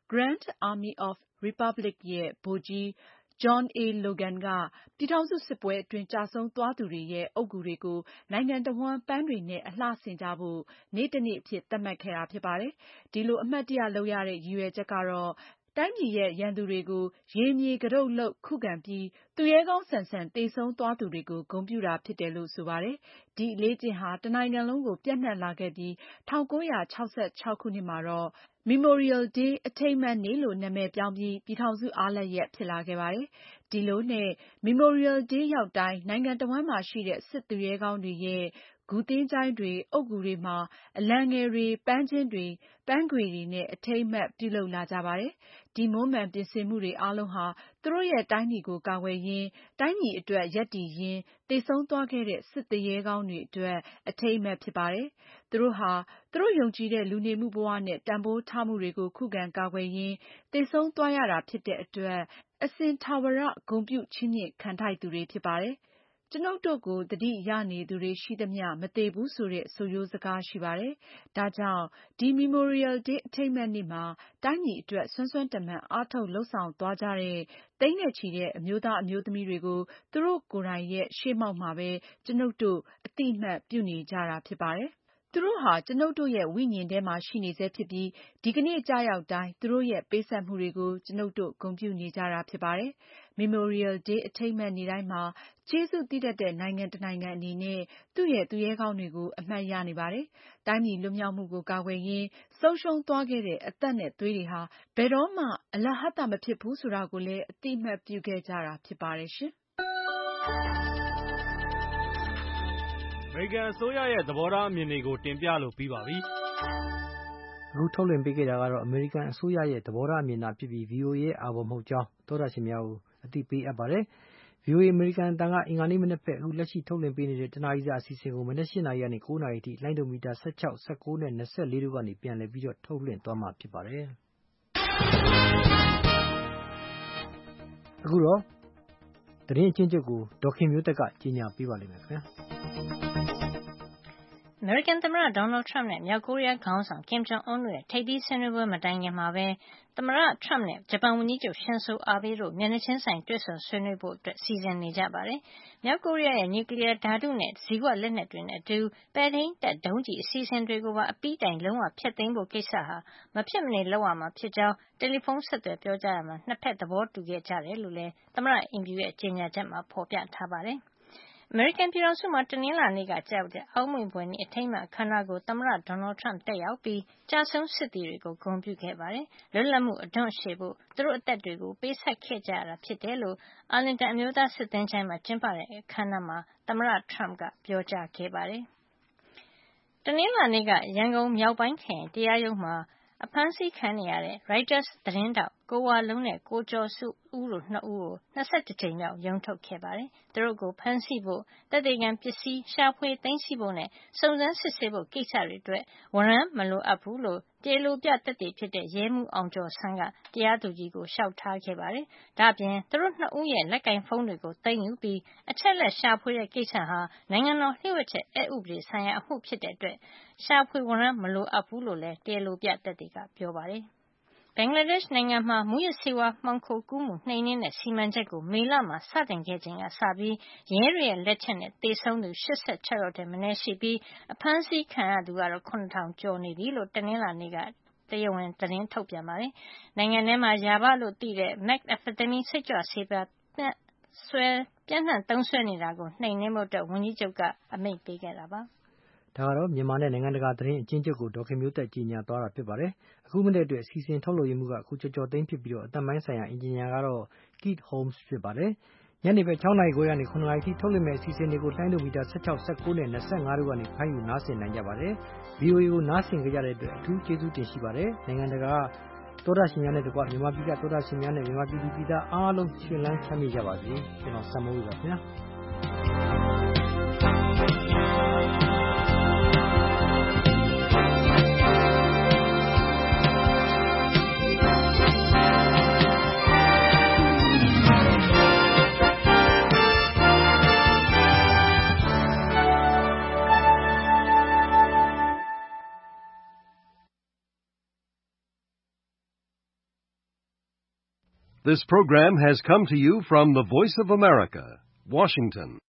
[SPEAKER 6] Grand Army of Republic ရဲ့ဗိုလ်ကြီး John A. Logan ကပြည်ထောင်စုစစ်ပွဲအတွင်းကျဆုံးသွားသူတွေရဲ့အုတ်ဂူတွေကိုနိုင်ငံတဝန်းပန်းတွေနဲ့အလှဆင်ကြဖို့နေ့တစ်နေ့အဖြစ်သတ်မှတ်ခဲ့တာဖြစ်ပါတယ်။ဒီလိုအမှတ်တရလုပ်ရတဲ့ရည်ရွယ်ချက်ကတော့တိုင်းပြည်ရဲ့ရန်သူတွေကိုရေမြေကတုတ်လုပ်ခုခံပြီးသူရဲကောင်းဆန်ဆန်သေဆုံးသွားသူတွေကိုဂုဏ်ပြုတာဖြစ်တယ်လို့ဆိုပါတယ်။ဒီအလေးကျင့်ဟာတနိုင်ငံလုံးကိုပြန့်နှံ့လာခဲ့ပြီး1966ခုနှစ်မှာတော့ Memorial Day အထိမ်းအမှတ်နေ့လို့နာမည်ပြောင်းပြီးပြည်ထောင်စုအားလပ်ရက်ဖြစ်လာခဲ့ပါတယ်။ဒီလိုနဲ့ Memorial Day ရောက်တိုင်းနိုင်ငံတဝန်းမှာရှိတဲ့စစ်သူရဲကောင်းတွေရဲ့ဂူသင်္ချိုင်းတွေအုတ်ဂူတွေမှာအလံငယ်တွေပန်းချင်းတွေပန်းခွေတွေနဲ့အထိမ်းအမှတ်ပြုလုပ်လာကြပါတယ်။ဒီမွမ်းမံပြင်ဆင်မှုတွေအားလုံးဟာသူတို့ရဲ့တိုင်းပြည်ကိုကာကွယ်ရင်းတိုင်းပြည်အတွက်ရပ်တည်ရင်းသေဆုံးသွားခဲ့တဲ့စစ်သူရဲကောင်းတွေအတွက်အထိမ်းအမှတ်ဖြစ်ပါတယ်။သူတို့ဟာသူတို့ယုံကြည်တဲ့လူနေမှုဘဝနဲ့တန်ဖိုးထားမှုတွေကိုခုခံကာကွယ်ရင်းသေဆုံးသွားရတာဖြစ်တဲ့အတွက်အစဉ်ထာဝရဂုဏ်ပြုချီးမြှင့်ခံထိုက်သူတွေဖြစ်ပါတယ်။ကျွန်ုပ်တို့ကိုသတိရနေသူတွေရှိသမျှမသေဘူးဆိုတဲ့ဆိုရိုးစကားရှိပါတယ်။ဒါကြောင့်ဒီ Memorial Day အထိမ်းအမှတ်နေ့မှာတိုင်းပြည်အတွက်စွမ်းစွမ်းတမန်အားထုတ်လုပ်ဆောင်သွားကြတဲ့သိန်းနဲ့ချီတဲ့အမျိုးသားအမျိုးသမီးတွေကိုသူတို့ကိုယ်တိုင်ရဲ့ရှေ့မှောက်မှာပဲကျွန်ုပ်တို့အသိအမှတ်ပြုနေကြတာဖြစ်ပါတယ်။သူတို့ဟာကျွန်ုပ်တို့ရဲ့ဝိညာဉ်ထဲမှာရှိနေဆဲဖြစ်ပြီးဒီကနေ့ကျရောက်တိုင်းသူတို့ရဲ့ပေးဆပ်မှုတွေကိုကျွန်ုပ်တို့ဂုဏ်ပြုနေကြတာဖြစ်ပါတယ်။ Memorial Day အထိမ်းအမှတ်နေ့တိုင်းမှာကျေးဇူးတည်တတ်တဲ့နိုင်ငံတစ်နိုင်ငံအနေနဲ့သူ့ရဲ့သူရဲကောင်းတွေကိုအမှတ်ရနေပါတယ်။တိုင်းပြည်လွတ်မြောက်မှုကိုကာကွယ်ရင်းဆုံးရှုံးသွားခဲ့တဲ့အသက်နဲ့သွေးတွေဟာဘယ်တော့မှအလဟဿမဖြစ်ဘူးဆိုတာကိုလည်းအသိအမှတ်ပြုခဲ့ကြတာဖြစ်ပါတယ်ရှင်။
[SPEAKER 18] အမေရိကန်အစိုးရရဲ့သဘောထားအမြင်တွေကိုတင်ပြလို့ပြီးပါပြီ
[SPEAKER 2] ။အခုထုတ်လွှင့်ပေးခဲ့တာကတော့အမေရိကန်အစိုးရရဲ့သဘောထားအမြင်သာဖြစ်ပြီး VOA ရဲ့အာဘော်မဟုတ်ကြောင်းသောတာရှင်များကိုအသိပေးအပ်ပါတယ်။ VOA အမေရိကန်အတန်ကအင်္ဂါနေ့မနက်ဖက်အခုလက်ရှိထုတ်လွှင့်ပေးနေတဲ့တနားရီစာအစီအစဉ်ကိုမနက်၈နာရီကနေ9နာရီထိလိုင်းဒိုမီတာ16 19နဲ့24တို့ကနေပြန်လည်ပြီးတော့ထုတ်လွှင့်သွားမှာဖြစ်ပါတယ်။အခုတော့သတင်းအချင်းချုပ်ကိုဒေါခင်မျိုးသက်ကကြီးညာပေးပါလိမ့်မယ်ခင်ဗျာ။
[SPEAKER 3] အမေရိကန်သမ္မတဒေါ်နယ်ထရမ့်နဲ့မြောက်ကိုရီးယားခေါင်းဆောင်ကင်ဂျုံအွန်းတို့ရဲ့ထိပ်သီးဆွေးနွေးပွဲမတိုင်ခင်မှာပဲသမ္မတထရမ့်နဲ့ဂျပန်ဝန်ကြီးချုပ်ရှင်ဇိုအာဘေးတို့မျက်နှာချင်းဆိုင်တွေ့ဆုံဆွေးနွေးဖို့စီစဉ်နေကြပါတယ်။မြောက်ကိုရီးယားရဲ့နျူကလ িয়ার ဓါတုနဲ့ဇီဝလက်နက်တွေနဲ့အတူပဲ့ထိန်းတပ်ဒုံးကျည်အစီအစဉ်တွေကိုပါအပြီးတိုင်လုံးဝဖျက်သိမ်းဖို့ကိစ္စဟာမဖြစ်မနေလုပ်ရမှာဖြစ်ကြောင်းတယ်လီဖုန်းဆက်သွယ်ပြောကြားရာမှာနှစ်ဖက်သဘောတူခဲ့ကြတယ်လို့လည်းသမ္မတအိမ်ဖြူရဲ့ကြေညာချက်မှာဖော်ပြထားပါတယ်။အမေရိကန်ပြည်ထောင်စုမှာတနင်္လာနေ့ကကျရောက်တဲ့အောက်မေ့ဘွယ်နေ့အထိမ်းအမှတ်အခမ်းအနားကိုသမ္မတဒေါ်နယ်ထရမ့်တက်ရောက်ပြီးကျဆုံးစစ်သည်တွေကိုဂုဏ်ပြုခဲ့ပါတယ်။လွတ်လပ်မှုအဓွန့်ရှည်ဖို့သူတို့အသက်တွေကိုပေးဆပ်ခဲ့ကြရတာဖြစ်တယ်လို့အာလင်တန်အမျိုးသားစစ်သင်္ချိုင်းမှာကျင်းပတဲ့အခမ်းအနားမှာသမ္မတထရမ့်ကပြောကြားခဲ့ပါတယ်။တနင်္လာနေ့ကရန်ကုန်မြောက်ပိုင်းခရိုင်တရားရုံးမှာအဖမ်းဆီးခံနေရတဲ့ Reuters သတင်းထောက်ကိုဝလုံးနဲ့ကိုကျော်စုဦးတို့2ဦးကို21ကြိမ်မြောက်ရုံးထုတ်ခဲ့ပါတယ်။သူတို့ကိုဖမ်းဆီးဖို့သက်သေခံပစ္စည်းရှာဖွေသိမ်းဆည်းဖို့နဲ့စုံစမ်းစစ်ဆေးဖို့ကိစ္စတွေအတွက်ဝရမ်းမလိုအပ်ဘူးလို့တရားလိုပြသက်သေဖြစ်တဲ့ရဲမှူးအောင်ကျော်ဆန်းကတရားသူကြီးကိုလျှောက်ထားခဲ့ပါတယ်။ဒါ့အပြင်သူတို့2ဦးရဲ့လက်ကင်ဖုန်းတွေကိုသိမ်းယူပြီးအချက်လက်ရှာဖွေတဲ့ကိစ္စဟာနိုင်ငံတော်လျှို့ဝှက်ချက်အက်ဥပဒေဆိုင်ရာအမှုဖြစ်တဲ့အတွက်ရှာဖွေဝရမ်းမလိုအပ်ဘူးလို့လည်းတရားလိုပြသက်သေကပြောပါတယ်။ဘင်္ဂလားဒေ့ရှ်နိုင်ငံမှာမူးယစ်ဆေးဝါးမှောင်ခိုကူးမှုနှိမ်နင်းတဲ့စီမံချက်ကိုမေလမှာစတင်ခဲ့ချိန်ကစပြီးရဲတွေရဲ့လက်ချက်နဲ့သေဆုံးသူ86ယောက်ထက်မနည်းရှိပြီးအဖမ်းဆီးခံရသူကတော့7000ကျော်နေပြီလို့တနင်္လာနေ့ကတရားဝင်သတင်းထုတ်ပြန်ပါတယ်။နိုင်ငံထဲမှာယာဘလို့သိတဲ့ methamphetamine စိတ်ကြွဆေးပြားပြန့်နှံ့သုံးစွဲနေတာကိုနှိမ်နင်းဖို့ဝန်ကြီးချုပ်ကအမိန့်ပေးခဲ့တာပါ။
[SPEAKER 2] ဒါကတော့မြန်မာနဲ့နိုင်ငံတကာသတင်းအချင်းချုပ်ကိုဒေါခင်မျိုးသက်ကြီးညာသွားတာဖြစ်ပါတယ်။အခုမနေ့အတွက်စီစဉ်ထုတ်လုပ်ရမှုကအခုကြော်သိန်းဖြစ်ပြီးတော့အသက်ပိုင်းဆိုင်ရာအင်ဂျင်နီယာကတော့ Keith Holmes ဖြစ်ပါတယ်။ညနေပဲ6နာရီခွဲကနေ9နာရီထိထုတ်လွှင့်မဲ့အစီအစဉ်တွေကိုလိုင်းဒိုမီတာ16 19နဲ့25တို့ကနေဖမ်းယူနားဆင်နိုင်ကြပါတယ်။ VOA ကိုနားဆင်ကြတဲ့အတွက်အထူးကျေးဇူးတင်ရှိပါတယ်။နိုင်ငံတကာသောတာရှင်များနဲ့တကွမြန်မာပြည်ကသောတာရှင်များနဲ့မြန်မာပြည်သူပြည်သားအားလုံးရှင်လန်းချမ်းမြေ့ကြပါစေ။ကျွန်တော်စံမိုးပါခင်ဗျာ။
[SPEAKER 1] This program has come to you from the Voice of America, Washington.